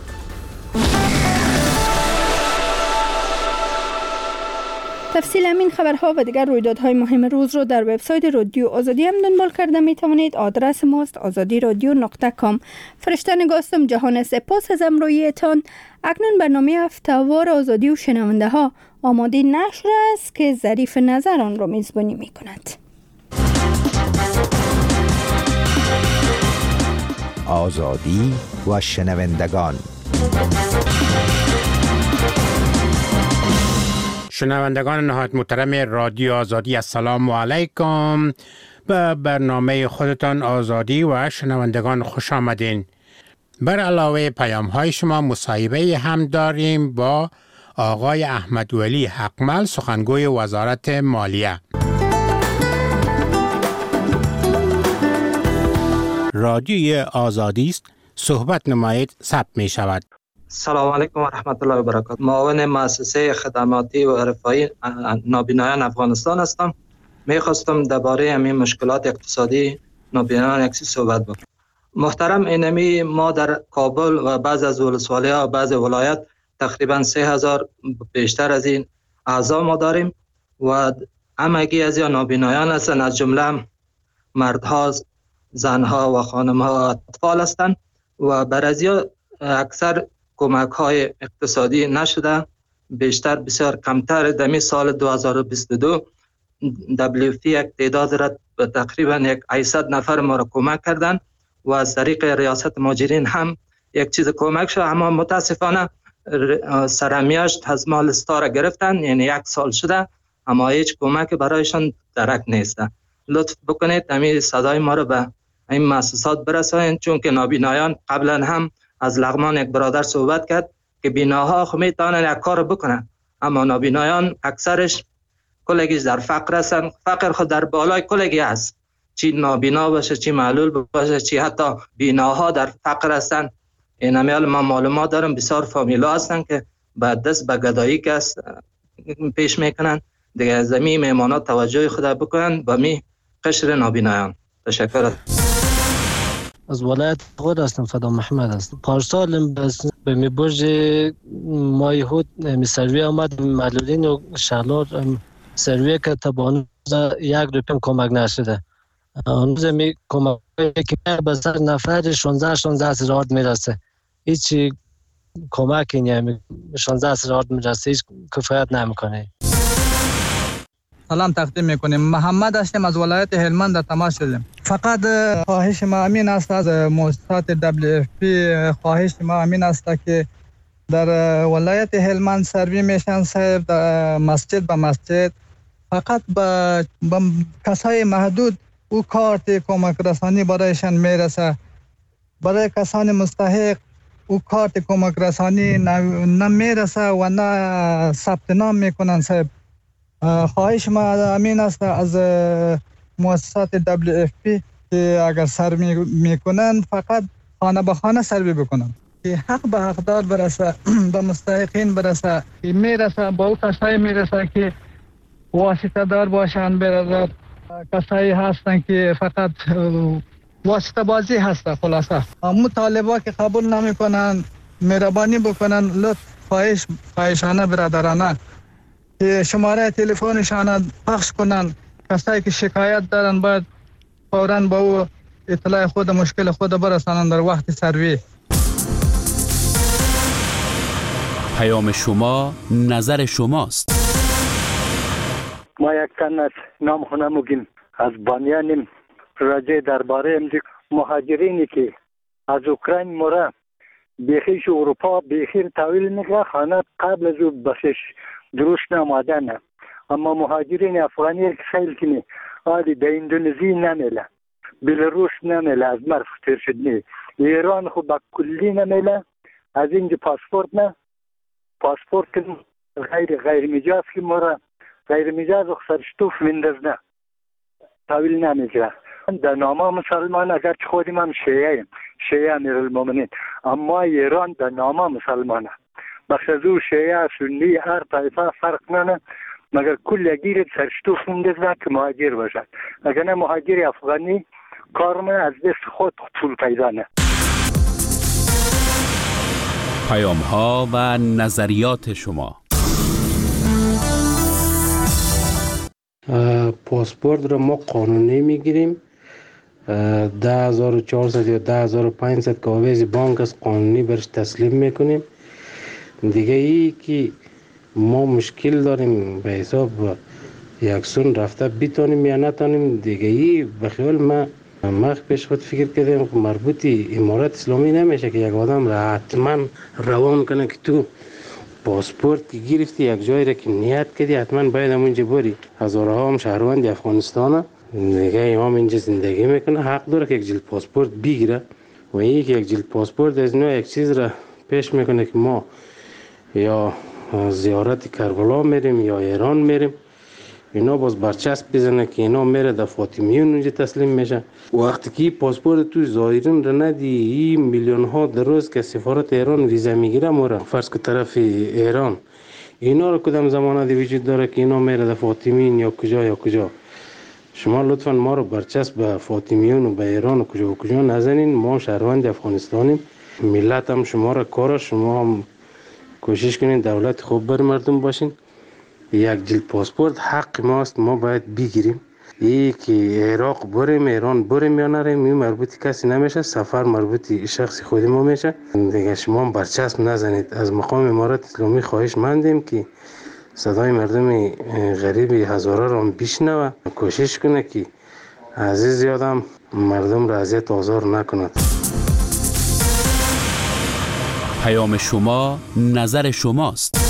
S1: تفصیل همین خبرها و دیگر رویدادهای مهم روز رو در وبسایت رادیو آزادی هم دنبال کرده می توانید. آدرس ماست azadiradyo.com. فرشته نگاستم جهان سپاس از امرویتان. اکنون برنامه هفته‌وار آزادی و شنونده ها آماده نشر است که ظریف نظر آن را میزبانی می کند.
S21: آزادی و شنوندگان.
S22: شنوندگان نهایت محترم رادیو آزادی، السلام علیکم. به برنامه خودتان آزادی و شنوندگان خوش آمدین. بر علاوه پیام های شما مصاحبه هم داریم با آقای احمدولی حقمل، سخنگوی وزارت مالیه. رادیوی آزادی است، صحبت نمایید، ثبت می شود.
S23: سلام علیکم و رحمت الله و برکاته. معاون مؤسسه خدماتی و رفاهی نابینایان افغانستان هستم. میخواستم درباره همین مشکلات اقتصادی نابینایان یک صحبت بکنم. محترم، اینمی ما در کابل و بعض از ولسوالی‌ها و بعض ولایت تقریبا 3000 بیشتر از این اعضا ما داریم و همگی از یا نابینایان هستند، از جمله مردها، زنها و خانمها و اطفال هستند و برازیا اکثر کمک های اقتصادی نشده، بیشتر بسیار کمتر. دمی سال 2022 WFP یک تعداد را تقریبا 800 نفر ما را کمک کردن و از طریق ریاست مهاجرین هم یک چیز کمک شد، اما متاسفانه سرمیاشت از مال استا را گرفتن، یعنی 1 سال شده اما هیچ کمک برایشان درک نیست. لطف بکنید همین صدای ما را به این مؤسسات برسانید، چون که نابینایان قبلا هم از لغمان یک برادر صحبت کرد که بیناها خب میتونن یک کار بکنن، اما نابینایان اکثرش کلگیش در فقر هستن. فقر خود در بالای کلگی هست، چی نابینا باشه، چی معلول باشه، چی حتی بیناها در فقر هستن. این همیال ما معلومات دارم بسیار فامیلا هستن که بعد دست به گدایی که پیش میکنن. دیگه از می میمانات توجه خود بکنن به می قشر نابینایان. تشکر.
S24: از ولایت خود هستم، فدا محمد هستم. پارسال به می برج مای هود می سروی آمد، معلولین و شهلار سروی که تبان 1 روپیم کمک نشده. اون روز می کمک که به سر نفر 16 هزار میرسه، هیچ کمکی نمی 16 هزار میرسه، هیچ کفایت نمیکنه.
S25: سلام تقدیم میکنیم. محمد هستیم از ولایت هلمند در تماس شدیم. فقط خواهش ما امین است از مؤسسات WFP، خواهش ما امین است که در ولایت هلمند سروی میشن صاحب، در مسجد به مسجد فقط به کسای محدود او کارت کمک رسانی برایشان میرسه. برای کسان مستحق او کارت کمک رسانی نمیرسه و نه ثبت نام میکنن صاحب. خواهش ما امین است از مؤسسات WFP که اگر سروی میکنن فقط خانه به خانه سروی بکنن که حق به حقدار برسه، به مستحقین برسه، که میرسه با او کسایی میرسه که واسطه دار باشن. برادر کسایی هستن که فقط واسطه بازی هسته. خلاصه طالبا که قبول نمیکنن، مهربانی بکنن، لطف خواهشانه برادرانه که شماره تلفنشان پخش کنن. کسایی که شکایت دارن باید فوراً با او اطلاع خود مشکل خود برسانن در وقت سروی.
S14: پیام شما نظر شماست.
S2: ما یک تن از نام خونمگیم از بانیانیم راجع درباره مهاجرینی که از اوکراین مورا بیخیش اروپا بیخیر تاویل میگه خانه قبل از او بخشش درست نمادنه. اما مهاجرین افغانی که خیلی کنی آلی در اندونزی نمیله، بلاروس نمیله، از مرف تیر شد نی، ایران خود با کلی نمیله، از اینجا پاسپورت غیر مجاز که مورا غیر مجاز و سرشتوف ویندز نه تاویل نمیگه. در نامه مسلمان اگر خودیم هم شیعه امیرالمومنین، اما ایران در نامه مسلمانه. بخش از او شیعه سنی هر طایفه فرق ننه، مگر کل گیر سرشتوف ویندز نه که مهاجر باشد. اگر نه مهاجر افغانی کارم از دست خود طول پیدا نه.
S14: پیام ها و نظریات شما.
S3: پاسپورت را ما قانونی میگیریم، 10400 یا 10500 کاغذ بانک از قانونی برش تسلیم میکنیم. دیگه ای که ما مشکل داریم به حساب یکسون رفته بیتانیم یا نتانیم، دیگه ای به خیال ما پیش خود فکر کردیم مربوطی امارات اسلامی نمیشه که یک آدم را حتما روان کنه که تو پاسپورت که گرفتی یک جایی را که نیت کردی حتما باید همونجا بری. هزارها هم شهروند افغانستان دیگه امام اینجا زندگی میکنه، حق داره که یک جلد پاسپورت بگیره. و یک جلد پاسپورت از نوع یک چیز را پیش میکنه که ما یا زیارت کربلا میریم یا ایران میریم، اینا باز برچسب بزنه که اینا میره در فاطمیون اونجا تسلیم میشه. وقتی که پاسپورت تو ظاهرین را ندی، این میلیون ها در روز که سفارت ایران ویزا میگیره مورا فرض که طرف ایران، اینا رو کدام زمانه دی وجود داره که اینا میره در فاطمیون یا کجا. شما لطفا ما رو برچسب به فاطمیون و به ایران و کجا نزنین. ما شهروند افغانستانیم، ملت هم شما را کار، شما هم کوشش کنین دولت خوب بر مردم باشین. یک جلد پاسپورت حق ماست، ما باید بگیریم. که عراق بریم، ایران بریم یا نریم، این مربوطی کسی نمیشه، سفر مربوطی شخصی خود ما میشه. دیگه شما هم برچسب نزنید. از مقام امارات اسلامی خواهش مندیم که صدای مردم غریب هزاره را هم بشنوه، کوشش کنه که عزیز یادم مردم را اذیت آزار نکند.
S14: پیام شما نظر شماست.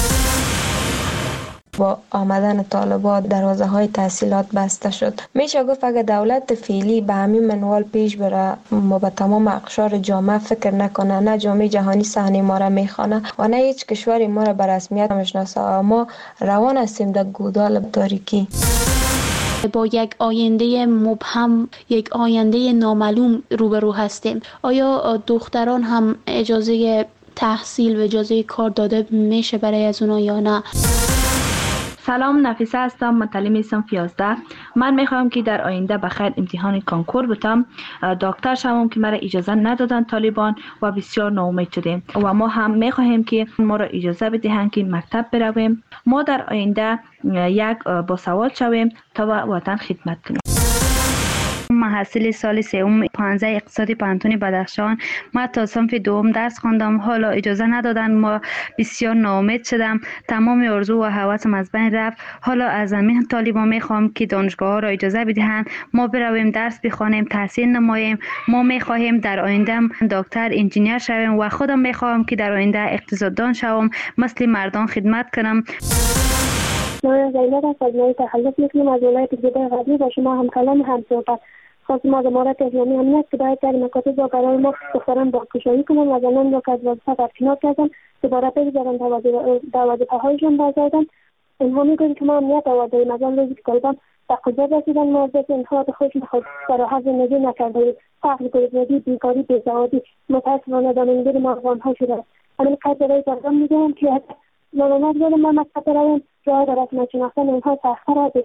S6: با آمدن طالبان دروازه های تحصیلات بسته شد. میشه گفت اگر دولت فعلی به همین منوال پیش بره، ما به تمام اقشار جامعه فکر نکنه، نه جامعه جهانی صحنه ما را میخوانه و نه هیچ کشوری ما را به رسمیت میشناسه، ما روان هستیم در گودال تاریکی.
S7: با یک آینده مبهم، یک آینده نامعلوم روبرو هستیم. آیا دختران هم اجازه تحصیل و اجازه کار داده میشه برای از اونا یا نه؟
S8: سلام، نفیسه هستم، متعلم صنف 11. من میخوام که در آینده بخیر امتحان کنکور بتم، دکتر شوم که مرا اجازه ندادن طالبان و بسیار ناامید شدیم و ما هم میخواهیم که ما را اجازه بدهند که مکتب برویم، ما در آینده یک باسواد شویم تا وطن خدمت کنیم.
S26: محصل سال سوم 15 اقتصادی پانتون بدخشان. من تا صنف دوم درس خواندم، حالا اجازه ندادن، ما بسیار ناامید شدم، تمام آرزو و هوسم از بین رفت. حالا از همین طالبان میخوام که دانشگاه ها را اجازه بدهند ما برویم درس بخوانیم، تحصیل نماییم. ما میخواهیم در آینده دکتر، انجینیر شویم و خودم میخوام که در آینده اقتصاددان شوم، مثل مردان خدمت کنم.
S27: من زینب از مجموعه تخلف میکنم از ولایت جده غربی، با شما هم کلام هم صحبت. خواست ما امارات اسلامی امنیت که باید در مکاتب با قرار ما دختران با کشایی کنم و زنان را که از وظیفه برکنار کردن دوباره بگذارن دروازه پاهایشان بازدادن اینها میگویند که ما امنیت آوردیم از آن روزی که طالبان به قدرت رسیدن ما از انتخابات خود راحت زندگی نکردیم. فقر، گرسنگی، بیکاری، بیسوادی متاسفانه دامنگیر ما افغان‌ها شده است. همین قدر برای طالبان میگویم که ناممد بودیم ما مکتب برویم جای در رسم شناختن اینها سخت‌تر است.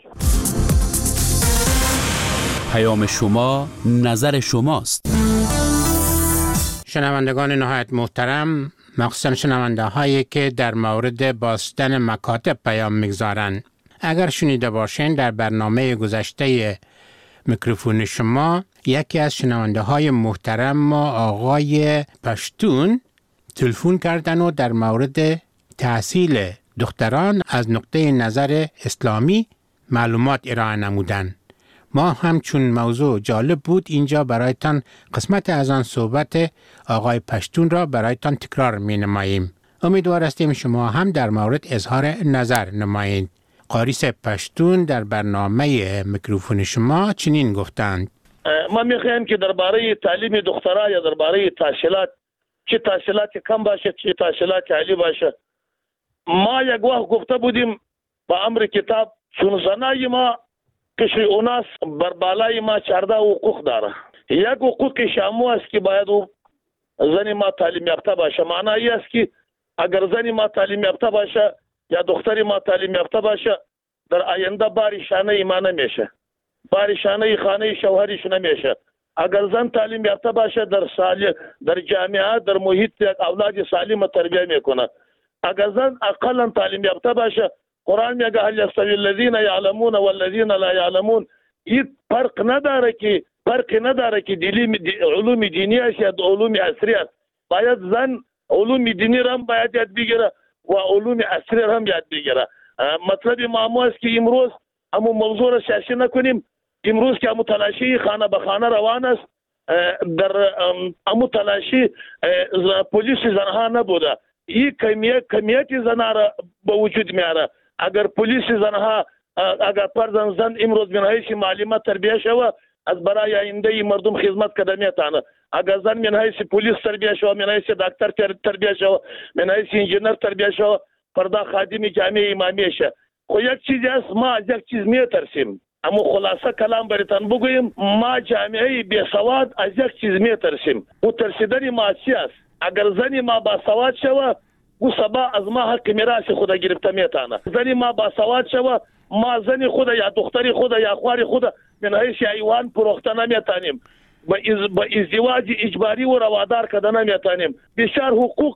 S14: پیام شما نظر شماست.
S22: شنوندگان نهایت محترم، مخصوصا شنونده هایی که در مورد باستن مکاتب پیام میگذارن، اگر شنیده باشین در برنامه گذشته میکروفون شما یکی از شنونده های محترم ما آقای پشتون تلفن کردن و در مورد تحصیل دختران از نقطه نظر اسلامی معلومات ارائه نمودن. ما هم چون موضوع جالب بود اینجا برایتان قسمت از آن صحبت آقای پشتون را برایتان تکرار می نماییم. امیدوار هستیم شما هم در مورد اظهار نظر نمایید. قاریس پشتون در برنامه میکروفون شما چنین گفتند:
S9: ما میخوایم که درباره تعلیم دخترها یا درباره تحصیلات، چه تحصیلات کم باشه چه تحصیلات عالی باشه، ما یک وقت گفته بودیم با امر کتاب چون زنای ما کشی اوناس بر بالای ما 14 حقوق داره. یک حقوق شامو است که باید زن ما تعلیم یافته باشه. معنی است که اگر زن ما تعلیم یافته باشه یا دختری ما تعلیم یافته باشه در آینده باری شانه ما نمیشه، باری شانه خانه شوهریش نمیشه. اگر زن تعلیم یافته باشه در جامعه در محیط اولاد سالم تربیت میکنه. اگر زن اقلا تعلیم یافته باشه، قرآن میگه هل یستوی الذین یعلمون والذین لا یعلمون، این فرق نداره که علوم دینی است یا علوم عصری است. باید زن علوم دینی را هم باید یاد بگیره و علوم عصری را هم یاد بگیره. مطلب ما است که امروز همون موضوع را سیاسی نکنیم. امروز که همون تلاشی خانه به خانه روان است، در همون تلاشی پلیس زنها نبوده. این کمیت زنها را به وجود میاره. اگر پلیس زنها اگر پردن زن امروز من حیث معلمات تربیه شوه از برای آینده مردم خدمت کده میتانه. اگر زن من حیث پلیس تربیه شوه، من حیث دکتر تربیه شوه، من حیث انجینر تربیه شوه، فردا خادم جامعه امامی شه. خو یک چیز است، ما از یک چیز میترسیم. اما خلاصه کلام براتان بگویم، ما جامعه بی سواد از یک چیز میترسیم. او ترسیدن ما چی است؟ اگر زن ما با سواد شوه او سبا از ما حق میراث خود گرفته میتانه. زنی ما با سواد شوه ما زنی خود یا دختری خود یا خواری خود من حیث ایوان پروخته نمیتانیم. با ازدواج اجباری و روادار کده نمیتانیم. بسیار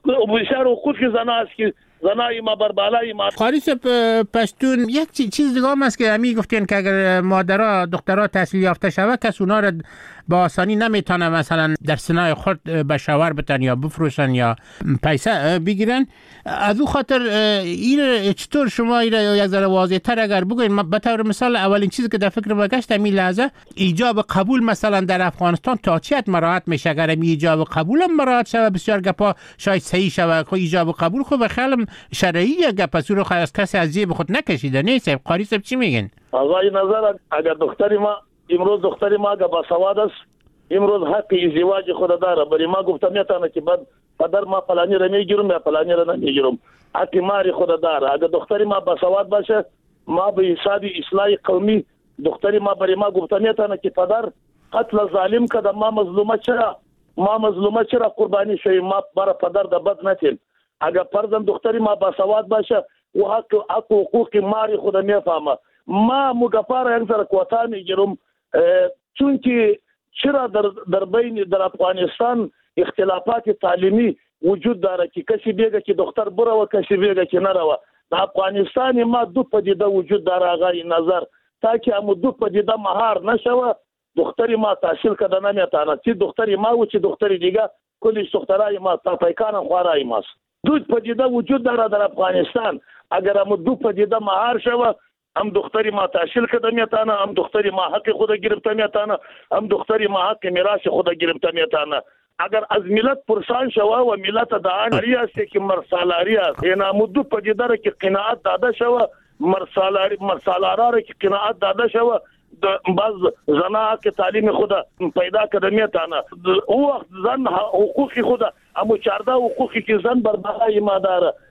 S9: حقوق زن است که زنای ما بر بالای ما.
S22: قاریس پشتون یک چیز دیگه هم است که همی گفتین که اگر مادرها دخترها تحصیل یافته شوه کس اونا را با آسانی نمیتونه مثلا در سنای خود به شوهر بتن یا بفروشن یا پیسه بگیرن. از او خاطر این چطور شما این یک ذره واضح تر اگر بگوین؟ به طور مثال اولین چیزی که در فکر ما گشت همین لحظه ایجاب قبول مثلا در افغانستان تا چه حد مراعات میشه؟ اگر ایجاب قبول هم مراعات شوه بسیار گپا شاید صحیح شوه. خو ایجاب قبول خو به خیلی شرعی گپ است، رو خلاص کسی از جیب خود نکشیده نیست. قاریس چی میگن؟
S9: آقای نظر اگر دختری ما امروز دختری ما با سواد است، امروز حق ازدواج خود داره. برای ما گفتم میتونه که بعد پدر ما فلانی را میگیرم یا فلانی را نمیگیرم. حق ماری خود داره. اگر دختری ما با سواد باشه، ما به حساب اصلاح قومی دختری ما برای ما گفتم میتونه که پدر قتل ظالم کده ما مظلومه چرا قربانی شویم، ما برای پدر د بد نتیم. اگر پردم دختری ما با سواد باشه و حق حقوق ماری خود میفهمه. ما مگفار یک ذره کوتا میگیرم چون که چرا در بین در افغانستان اختلافات تعلیمی وجود داره که کسی بیگه که دختر بره و کسی بیگه که نره. در افغانستان ما دو پدیده وجود داره آقای نظر، تا که هم دو پدیده مهار نشوه دختری ما تحصیل کده نمیتانه. چی دختری ما و چی دختری دیگه کلیش دخترای ما تا پیکان خوارای ماست. دو پدیده وجود داره در افغانستان. اگر هم دو پدیده مهار شوه، هم دختری ما تحصیل کده میتانه، هم دختری ما حق خود گرفته میتانه، هم دختری ما حق میراث خود گرفته میتانه. اگر از ملت پرسان شوه و ملت دعانی است که مرسالاری است، این هم دو پدیده را که قناعت داده شوه، مرسالارا را که قناعت داده شوه، باز زنها که تعلیم خود پیدا کده میتانه. او وقت زن حقوقی خود اما 14 حقوقی که زن بر بالای ما داره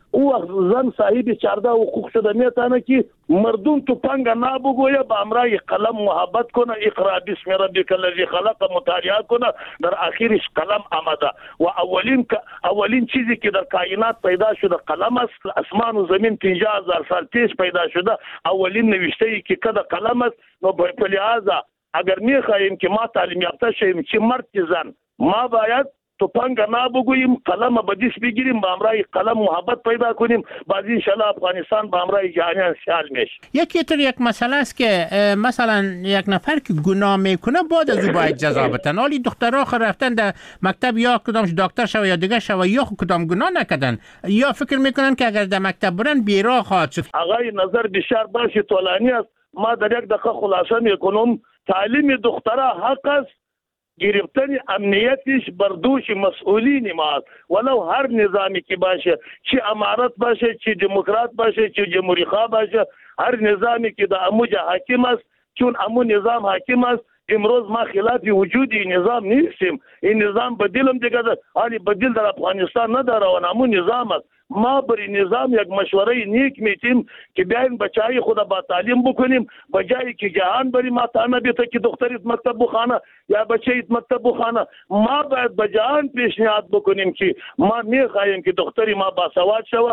S9: او وقت زن صاحب 14 حقوق شده میتونه که مردم تو پنگ نبگویه به امرای قلم محبت کنه، اقرا بسم ربک الذی خلق مطالعه کنه، در آخرش قلم آمده و اولین چیزی که در کائنات پیدا شده قلم است. اسمان و زمین 50000 سال پیش پیدا شده، اولین نوشته که کده قلم است. نو په لحاظه اگر میخواهیم که ما تعلیم یافته شویم چه مرد چه زن، ما باید توپنگ نبگوییم، قلم به دست بگیریم، به همراه قلم محبت پیدا کنیم، بعد انشالله افغانستان به همراه جهانیان سیال میشه.
S22: یکی طور یک مسئله است که مثلا یک نفر که گناه میکنه بعد از او باید جزا بتن، حالی دخترها رفتن در مکتب یا کدامش دکتر شوه یا دیگه شوه یا کدام گناه نکردن، یا فکر میکنن که اگر در مکتب برن بیراه خواهد شد.
S9: آقای نظر بسیار باشه طولانی است. ما در یک دقیقه خلاصه میکنم. تعلیم دخترها حق است، گرفتن امنیتش بر دوش مسئولین ما، ولو هر نظامی که باشه، چه امارت باشه، چه دموکرات باشه، چه جمهوری خواه باشه، هر نظامی که در اموج حاکم است، چون امو نظام حاکم است. امروز ما خلاف وجود این نظام نیستیم. این نظام بدیلم دیگه حالی بدیل در افغانستان نداره و امو نظام است. ما بر این نظام یک مشوره نیک میتیم که بیاین بچهای خود با تعلیم بکنیم، بجایی که جهان بری ما تانه بیته که دختریت مکتب بخانه یا بچهیت مکتب بخانه. ما باید به جهان پیشنهاد بکنیم که ما میخواهیم که دختری ما باسواد شوه.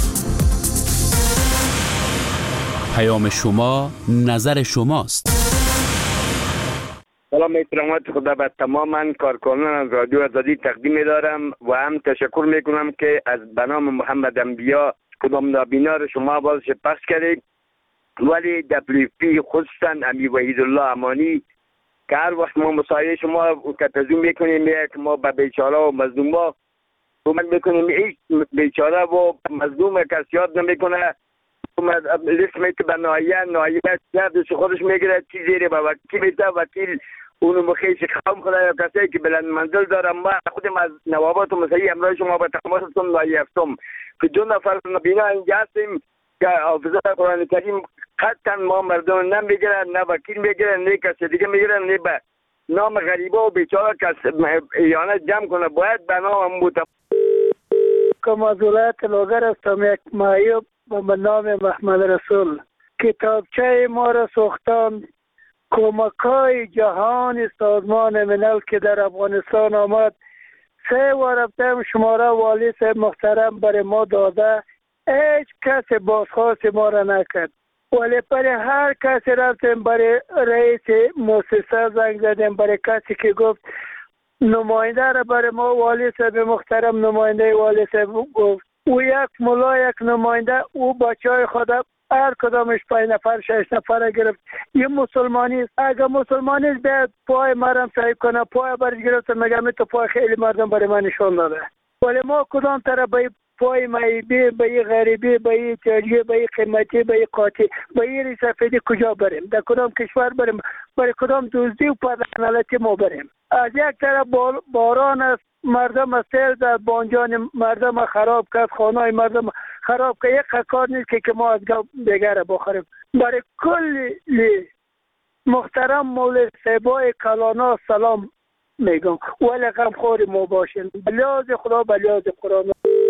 S14: پیام شما نظر شماست.
S10: سلام احترامات خدا به تماما کارکنان رادیو آزادی تقدیم دارم و هم تشکر میکنم که از بنام محمد انبیا کدام نابینا رو شما بازش پخش کردید. ولی WFP خصوصا امی وحید الله امانی که هر وقت ما مسایه شما کتزو میکنیم که ما به بیچاره و مظلوم ها کمک میکنیم، هیچ بیچاره و مظلوم کسی یاد نمیکنه. لسمه که به نایه دردش خودش میگیره، چیزی رو به وکیل میده، وکیل اونو مخیش خام خدا یا کسی که بلند منزل دارم. ما خودم از نوابات و مسیحی امرای شما به تماستون نایفتم که 2 نفر نبینا اینجا هستیم که حافظه قرآن کریم قطعا ما مردم نمیگیرن، نه وکیل میگیرن، نه کسی دیگه میگیرن، نه به نام غریبه و بیچاره کس ایانت جمع کنه. باید به نام
S11: کم از ولایت لوگر هستم، یک معیوب به نام محمد رسول. کتابچه ما را ساختن کمک‌های جهان سازمان ملل که در افغانستان آمد. 3 رفتم شماره والی صاحب محترم برای ما داده، هیچ کس بازخواست ما را نکرد. ولی برای هر کسی رفتیم، برای رئیس مؤسسه زنگ زدیم، برای کسی که گفت نماینده را برای ما والی صاحب محترم نماینده والی صاحب گفت. او یک ملا یک نماینده، او بچهای خود هر کدامش 5 نفر 6 نفر گرفت. یه مسلمانی است، اگر مسلمانی است بیاد پای مرم صاحب کنه، پای برش گرفت میگم تو پای خیلی مردم برای من نشان داده. ولی ما کدام طرف به پای معیبی، به این غریبی، به این تاجی، به این قیمتی، به این قاطی، به این سفیدی کجا بریم؟ در کدام کشور بریم؟ برای کدام دزدی و پدرنالتی ما بریم؟ از یک طرف باران است، مردم از سیل در بانجان مردم خراب کرد، خانه مردم خراب کرد. یک کار نیست که ما از دیگر بخوریم. برای کل محترم مولوی صاحبای کلانا سلام میگم، ولی غمخوری ما باشین. بلیاز خدا بلیاز قرآن.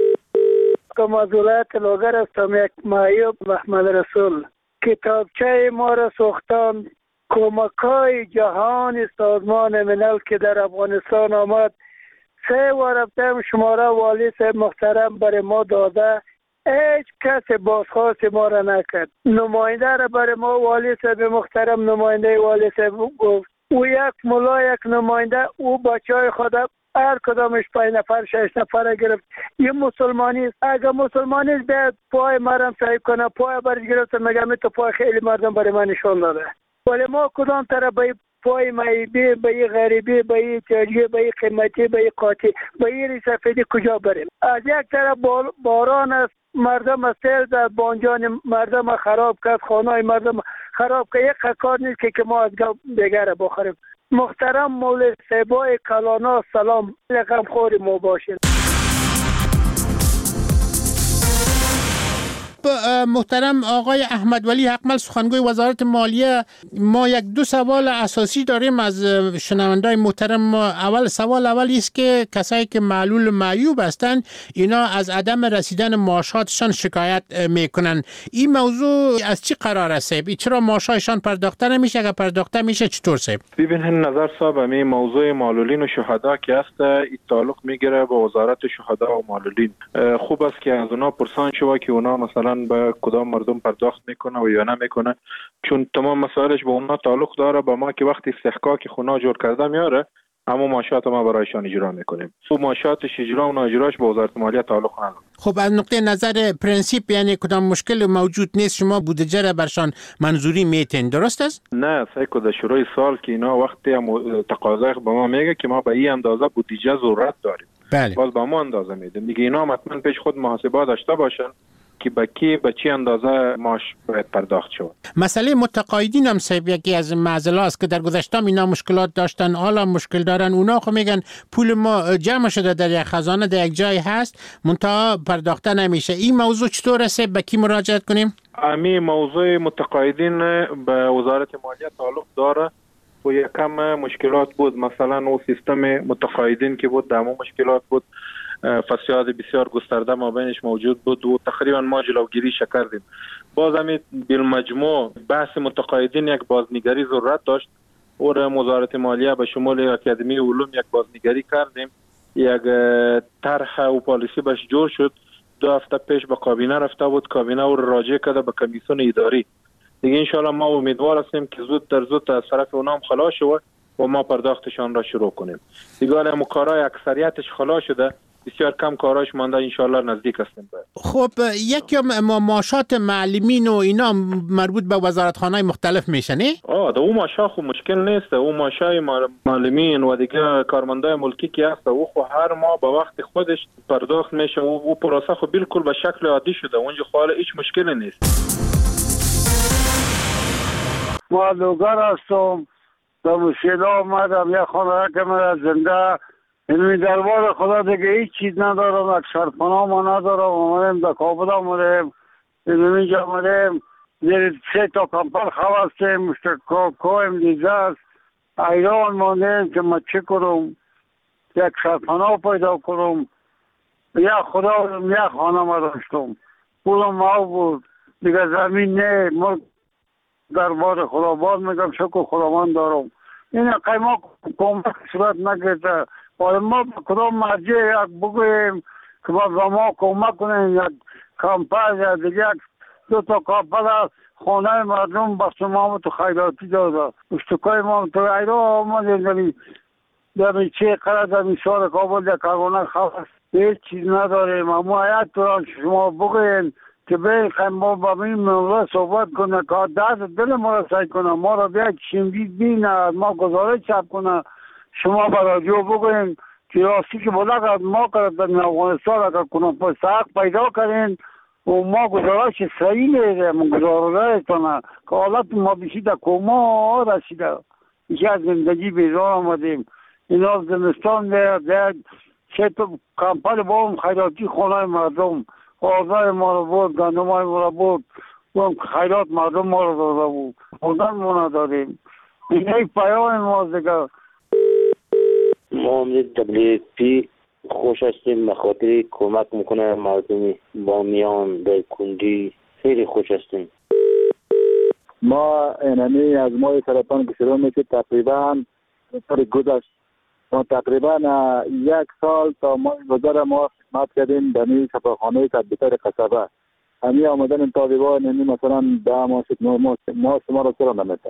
S11: کم از ولایت لوگر هستم، یک معیوب محمد رسول. کتابچه ما را ساختن کمک‌های جهان سازمان ملل که در افغانستان آمد. 3 رفتم شماره والی صاحب محترم برای ما داده، هیچ کس بازخواست ما را نکرد. نماینده را برای ما والی صاحب محترم نماینده والی صاحب گفت. او یک ملا یک نماینده، او بچهای خود هر کدامش 5 نفر 6 نفر گرفت. یه مسلمانی است، اگر مسلمانی است بیاد پای مرم صاحب کنه، پای برش گرفت میگم تو پای خیلی مردم برای من نشان داده. ولی ما کدام طرف به پای معیبی، به این غریبی، به این تاجی، به این قیمتی، به این قاطی، به این سفیدی کجا بریم؟ از یک طرف باران است، مردم از سیل در بانجان مردم خراب کرد، خانه مردم خراب کرد. یک کار نیست که ما از دیگر بخوریم. محترم مولوی صاحبای کلانا سلام، غمخوری ما باشین.
S22: محترم آقای احمد ولی حقمل سخنگوی وزارت مالیه، ما یک دو سوال اساسی داریم از شنوندای محترم. سوال اولی است که کسایی که معلول معیوب هستند اینا از عدم رسیدن معاشاتشان شکایت میکنن. این موضوع از چی قرار است؟ چرا معاششان پرداخته نمیشه؟ اگر پرداخته میشه چطور سه؟
S4: ببینید نظر صاحب، می موضوع معلولین و شهدا که است این تعلق میگیره به وزارت شهدا و معلولین. خوب است که از اونا پرسان شود که اونا مثلا به کدام مردم پرداخت میکنه و یا نمیکنه، چون تمام مسائلش به اونا تعلق داره. با ما که وقتی استحقاق خونه جور کرده میاره اما معاشات ما برایشان اجرا میکنیم. خب معاشاتش اجرا و نااجراش به وزارت مالیه تعلق نداره.
S22: خب از نقطه نظر پرنسیپ یعنی کدام مشکل موجود نیست شما بودجه را برشان منظوری میتین، درست است؟
S4: نه، سعی در شروع سال که اینا وقتی تقاضا به ما میگه که ما به این اندازه بودجه ضرورت داریم،
S22: بله،
S4: باز با ما اندازه میدیم دیگه. اینا حتما پیش خود محاسبه داشته باشن که به چی اندازه معاش باید پرداخت شود.
S22: مسئله متقاعدین هم صاحب یکی از معضلات است که در گذشته اینا مشکلات داشتن، حالا مشکل دارن. اونا خب میگن پول ما جمع شده در یک خزانه در یک جای هست منتها پرداخته نمیشه. این موضوع چطور است؟ به کی مراجعه کنیم؟
S4: امی موضوع متقاعدین به وزارت مالیه تعلق داره و یکم مشکلات بود. مثلا او سیستم متقاعدین که بود دامو مشکلات بود، فساد بسیار گسترده ما بینش موجود بود و تقریبا ما جلوگیری کردیم. باز همین بالمجموع بحث متقاعدین یک بازنگری ضرورت داشت و وزارت مالیه به شمول اکادمی علوم یک بازنگری کردیم، یک طرح و پالیسی بهش جور شد. 2 هفته پیش به کابینه رفته بود، کابینه او راجع کرده به کمیسیون اداری. دیگه انشالله ما امیدوار هستیم که زود در زود از طرف اونام خلاص شود و ما پرداختشان را شروع کنیم. دیگه الان کارهای اکثریتش خلاص شده، بسیار کم کاراش مانده، انشالله نزدیک هستیم.
S22: خب یکی معاشات معلمین و اینا مربوط به وزارتخانه‌های مختلف میشه نه؟
S4: ده اون معاشا خو مشکل نیست. اون معاشای معلمین و دیگه کارمندای ملکی که هست او خو هر ماه به وقت خودش پرداخت میشه و او پروسه خو بالکل به شکل عادی شده. اونجا خاله هیچ مشکلی نیست.
S11: ما لوگر هستم، به مشکل آمدم. یک خانه که من زنده این دربار خدا دیگه هیچ چیز ندارم، یک سرپناه ما ندارم. آمدیم در کابل آمدیم، اینجا آمدیم 3 تا کمپل خوستیم، کویم دیزه است. ایران ماندیم که ما چه کنم، یک سرپناه پیدا کنم. یک خدا یک خانه ما داشتم، پولم ما بود دیگه، زمین نه. ما دربار خدا باز میگم شکر خداوند دارم. این قیمه کمک صورت نگرده. ما کدام مرجع یک بگویم که ما کمک کنیم، یک کمپل یا دیگه 2 تا کمپل خانه مردم بخش ما تو خیراتی داده. اشتکای ما تو ایران آمدیم در چه قرار در میسار کابل در کارگانه خواست هیچ چیز نداریم. اما آیت تو شما بگویم که به ما با این موضوع صحبت کنه که دست دل ما را سعی کنه، ما را بیا چیمدید بینه، ما گزارش چپ کنه. شما با رادیو بگوین که راستی که بوده که ما کرد در افغانستان اگر کنم پستاق پیدا کردین و ما گزارش صحیح میده، ما گزارش کنه که حالت ما بشیده کما رسیده. ایشه از زندگی بیزار آمدیم. اینا زمستان در 3 تا کمپل با هم خیراتی خانه مردم آزای ما رو بود، گندمای ما رو بود و خیرات مردم ما رو داده بود. خودن ما نداریم. این یک پیام ما دیگه.
S12: ما هم WFP خوش هستیم، به خاطر کمک میکنه مردم بامیان در کنجی خیلی خوش هستیم.
S13: ما اینمی از ماه سرطان که شروع میشه تقریبا سر گذشت ما تقریبا 1 سال تا ماه گذر ما خدمت کردیم در این شفاخانه تدبیتر قصبه. همی آمدن طالبان همی مثلا 10 ماه 9 ماه شما را سر نمیده.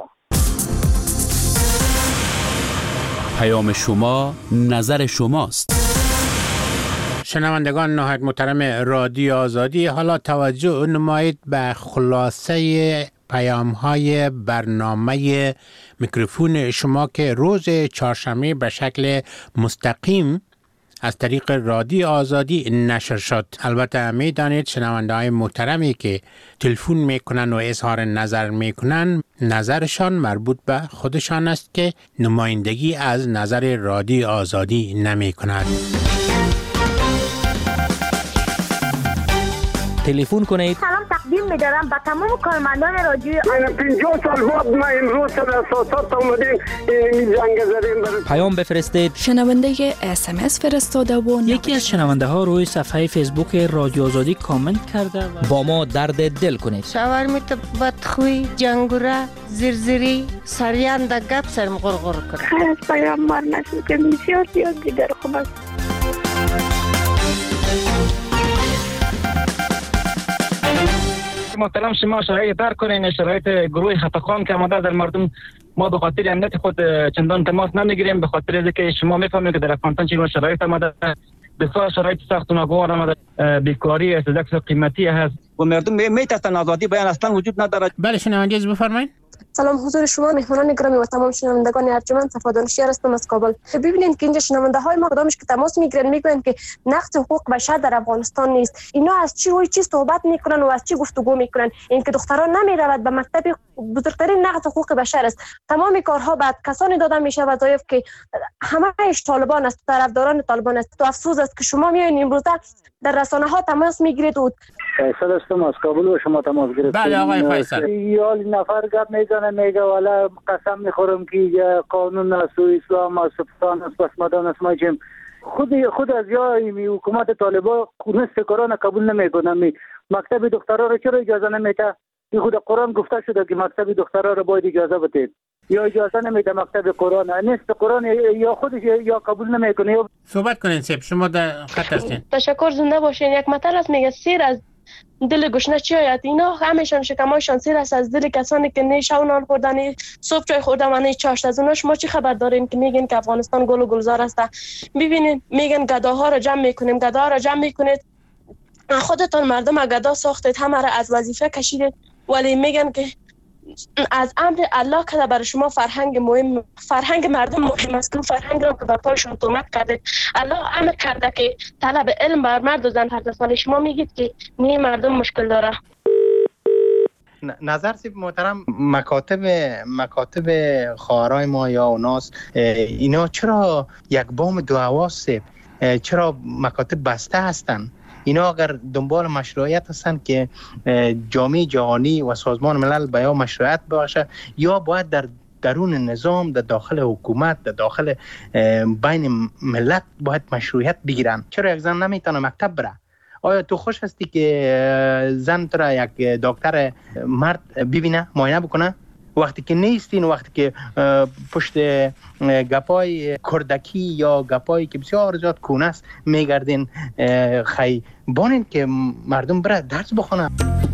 S14: پیام شما نظر شماست.
S22: شنوندگان نهایت محترم رادیو آزادی، حالا توجه نمایید به خلاصه پیام‌های برنامه میکروفون شما که روز چهارشنبه به شکل مستقیم از طریق رادیو آزادی نشر شد. البته میدانید شنونده‌های محترمی که تلفن میکنن و اظهار نظر میکنن نظرشان مربوط به خودشان است که نمایندگی از نظر رادیو آزادی نمیکند.
S15: تلفن کنید.
S27: سلام تقدیم می‌دارم به تمام کارمندان رادیو.
S10: 50 سال بعد ما امروز سر اساسات اومدیم این جنگ زدیم.
S5: پیام بفرستید.
S15: شنونده SMS فرستاده و
S5: یکی از شنونده ها روی صفحه فیسبوک رادیو آزادی کامنت کرده با ما درد دل کنید.
S16: شاورمیت بدخوی جنگوره زرزری سریان دا گپ سرم غرغر کرد.
S27: خیر از پیامبر نشد که بسیار زیاد دیگر خوب است.
S23: محترم شما شرایط در کنین، شرایط گروه خفقان که آمده در مردم ما به خاطر امنیت خود چندان تماس نمیگیریم، به خاطر اینکه شما میفهمید که در افغانستان چه شرایط آمده، بسیار شرایط سخت و ناگوار آمده، بیکاری است، زکس قیمتی هست و مردم میترسن، آزادی بیان اصلا وجود ندارد.
S22: بله شنونده عزیز بفرمایید.
S27: سلام حضور شما مهمانان گرامی و تمام شنوندگان ارجمند، صفادانشیار هستم از کابل. ببینید که اینجا شنونده های ما کدامش که تماس میگیرن میگن که نقض حقوق بشر در افغانستان نیست. اینا از چی روی چی صحبت میکنن و از چی گفتگو میکنن؟ اینکه دختران نمیرود به مکتب بزرگترین نقض حقوق بشر است. تمام کارها بعد کسانی داده میشه وظایف که همه‌اش طالبان است، طرفداران طالبان است. تو افسوس است که شما میایین امروز در رسانه ها تماس میگیرید و
S2: فیصل هستم از کابل و شما تماس گرفتید.
S22: بله آقای فیصل.
S2: یا نفر گپ میزنه میگه والا قسم میخورم که قانون است و اسلام است و پاکستان است پس مدان است ماجم خود از یا حکومت طالبان نصف قرآن قبول نمیکنه. مکتب دخترها رو چرا اجازه نمیده؟ این خود قرآن گفته شده که مکتب دخترها رو باید اجازه بده. یا اجازه نمیده مکتب قرآن، نصف قرآن یا خودش یا قبول نمیکنه. یا
S22: صحبت کنین سیب، شما در خط هستین.
S27: تشکر، زنده باشین. یک مطلب است میگه سیر از دل گشنه چی آید؟ اینا همیشان شکمایشان سیر است از دل کسانی که نه شب نان خوردن صبح چای خوردن و نه چاشت. از اوناش ما چی خبر داریم که میگن که افغانستان گل و گلزار است؟ ببینید میگن گداها رو جمع میکنیم، گدا رو جمع میکنید. خودتون مردم گدا ساختید، همه را از وظیفه کشیدید، ولی میگن که از امر الله که برای شما فرهنگ مردم مهم است. فرهنگ را که بر پایشون تومت کرده. الله امر کرده که طلب علم بر مرد و زن فرض است. شما میگید که نه مردم مشکل داره.
S22: نظر سیب محترم، مکاتب خواهرای ما یا اوناس اینا چرا یک بام دو حواس، چرا مکاتب بسته هستن؟ اینا اگر دنبال مشروعیت هستن که جامعه جهانی و سازمان ملل به یا مشروعیت باشه یا باید در درون نظام، در داخل حکومت، در داخل بین ملت باید مشروعیت بگیرن. چرا یک زن نمیتونه مکتب بره؟ آیا تو خوش هستی که زن تو را یک دکتر مرد ببینه، معاینه بکنه؟ وقتی که نیستین، وقتی که پشت گپای کردکی یا گپایی که بسیار زیاد کونه است میگردین، خی بانین که مردم بره درس بخونه.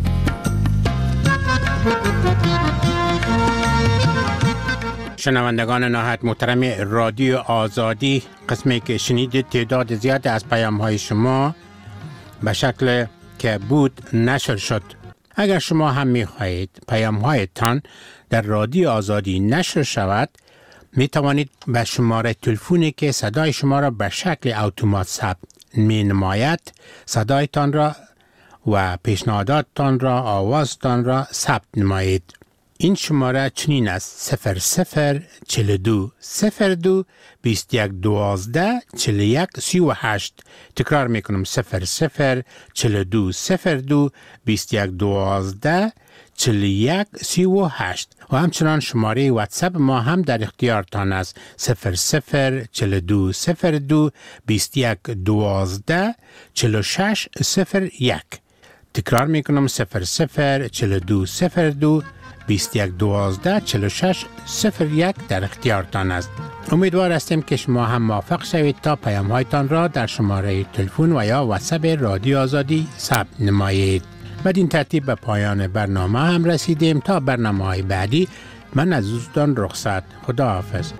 S22: شنوندگان نهایت محترم رادیو آزادی، قسمی که شنیدید تعداد زیاد از پیام های شما به شکل که بود نشر شد. اگر شما هم می‌خواهید پیام‌هایتان در رادیو آزادی نشر شود، می توانید به شماره تلفنی که صدای شما را به شکل اتومات ثبت می‌نماید، صدایتان را و پیشنهاداتتان را، آوازتان را ثبت نمایید. این شماره چنین است: 0042 02 21 12 41 38. تکرار میکنم: 0042 02 21 12 41 38. و همچنان شماره واتساپ ما هم در اختیارتان است: 0042 02 21 12 46 01. تکرار میکنم: 0042 02 21 12 46 01 در اختیارتان است. امیدوار هستیم که شما هم موفق شوید تا پیام هایتان را در شماره تلفن و یا واتساپ رادیو آزادی ثبت نمایید. بدین ترتیب به پایان برنامه هم رسیدیم. تا برنامه های بعدی من از دوستان رخصت. خدا حافظ.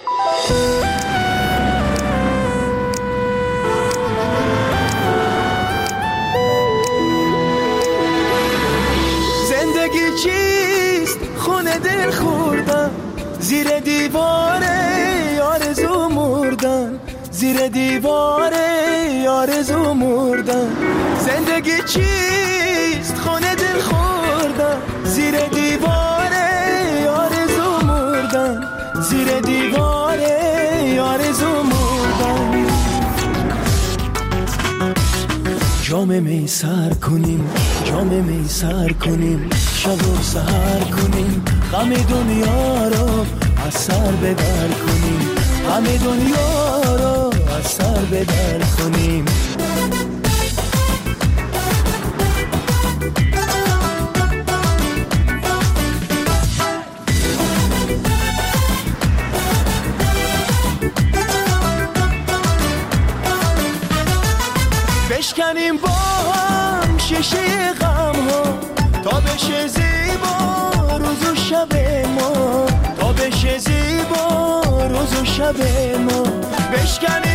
S17: زندگی چیست؟ خونه دل خوردم زیر دیواره آرزو مردم، زیر دیواره آرزو مردم. زندگی چیست؟ خونه دل خوردم زیر دیواره آرزو مردم، زیر دیواره آرزو مردم. جام می سر کنیم، جام می سر کنیم، شب و سحر کنیم، غم دنیا رو از سر بدر کنیم، غم دنیا رو از سر بدر کنیم. بشکنیم با هم شیشه غم ها تا بشه زیبا روز و شب ما، تا بشه زیبا روز و شب ما. بشکنیم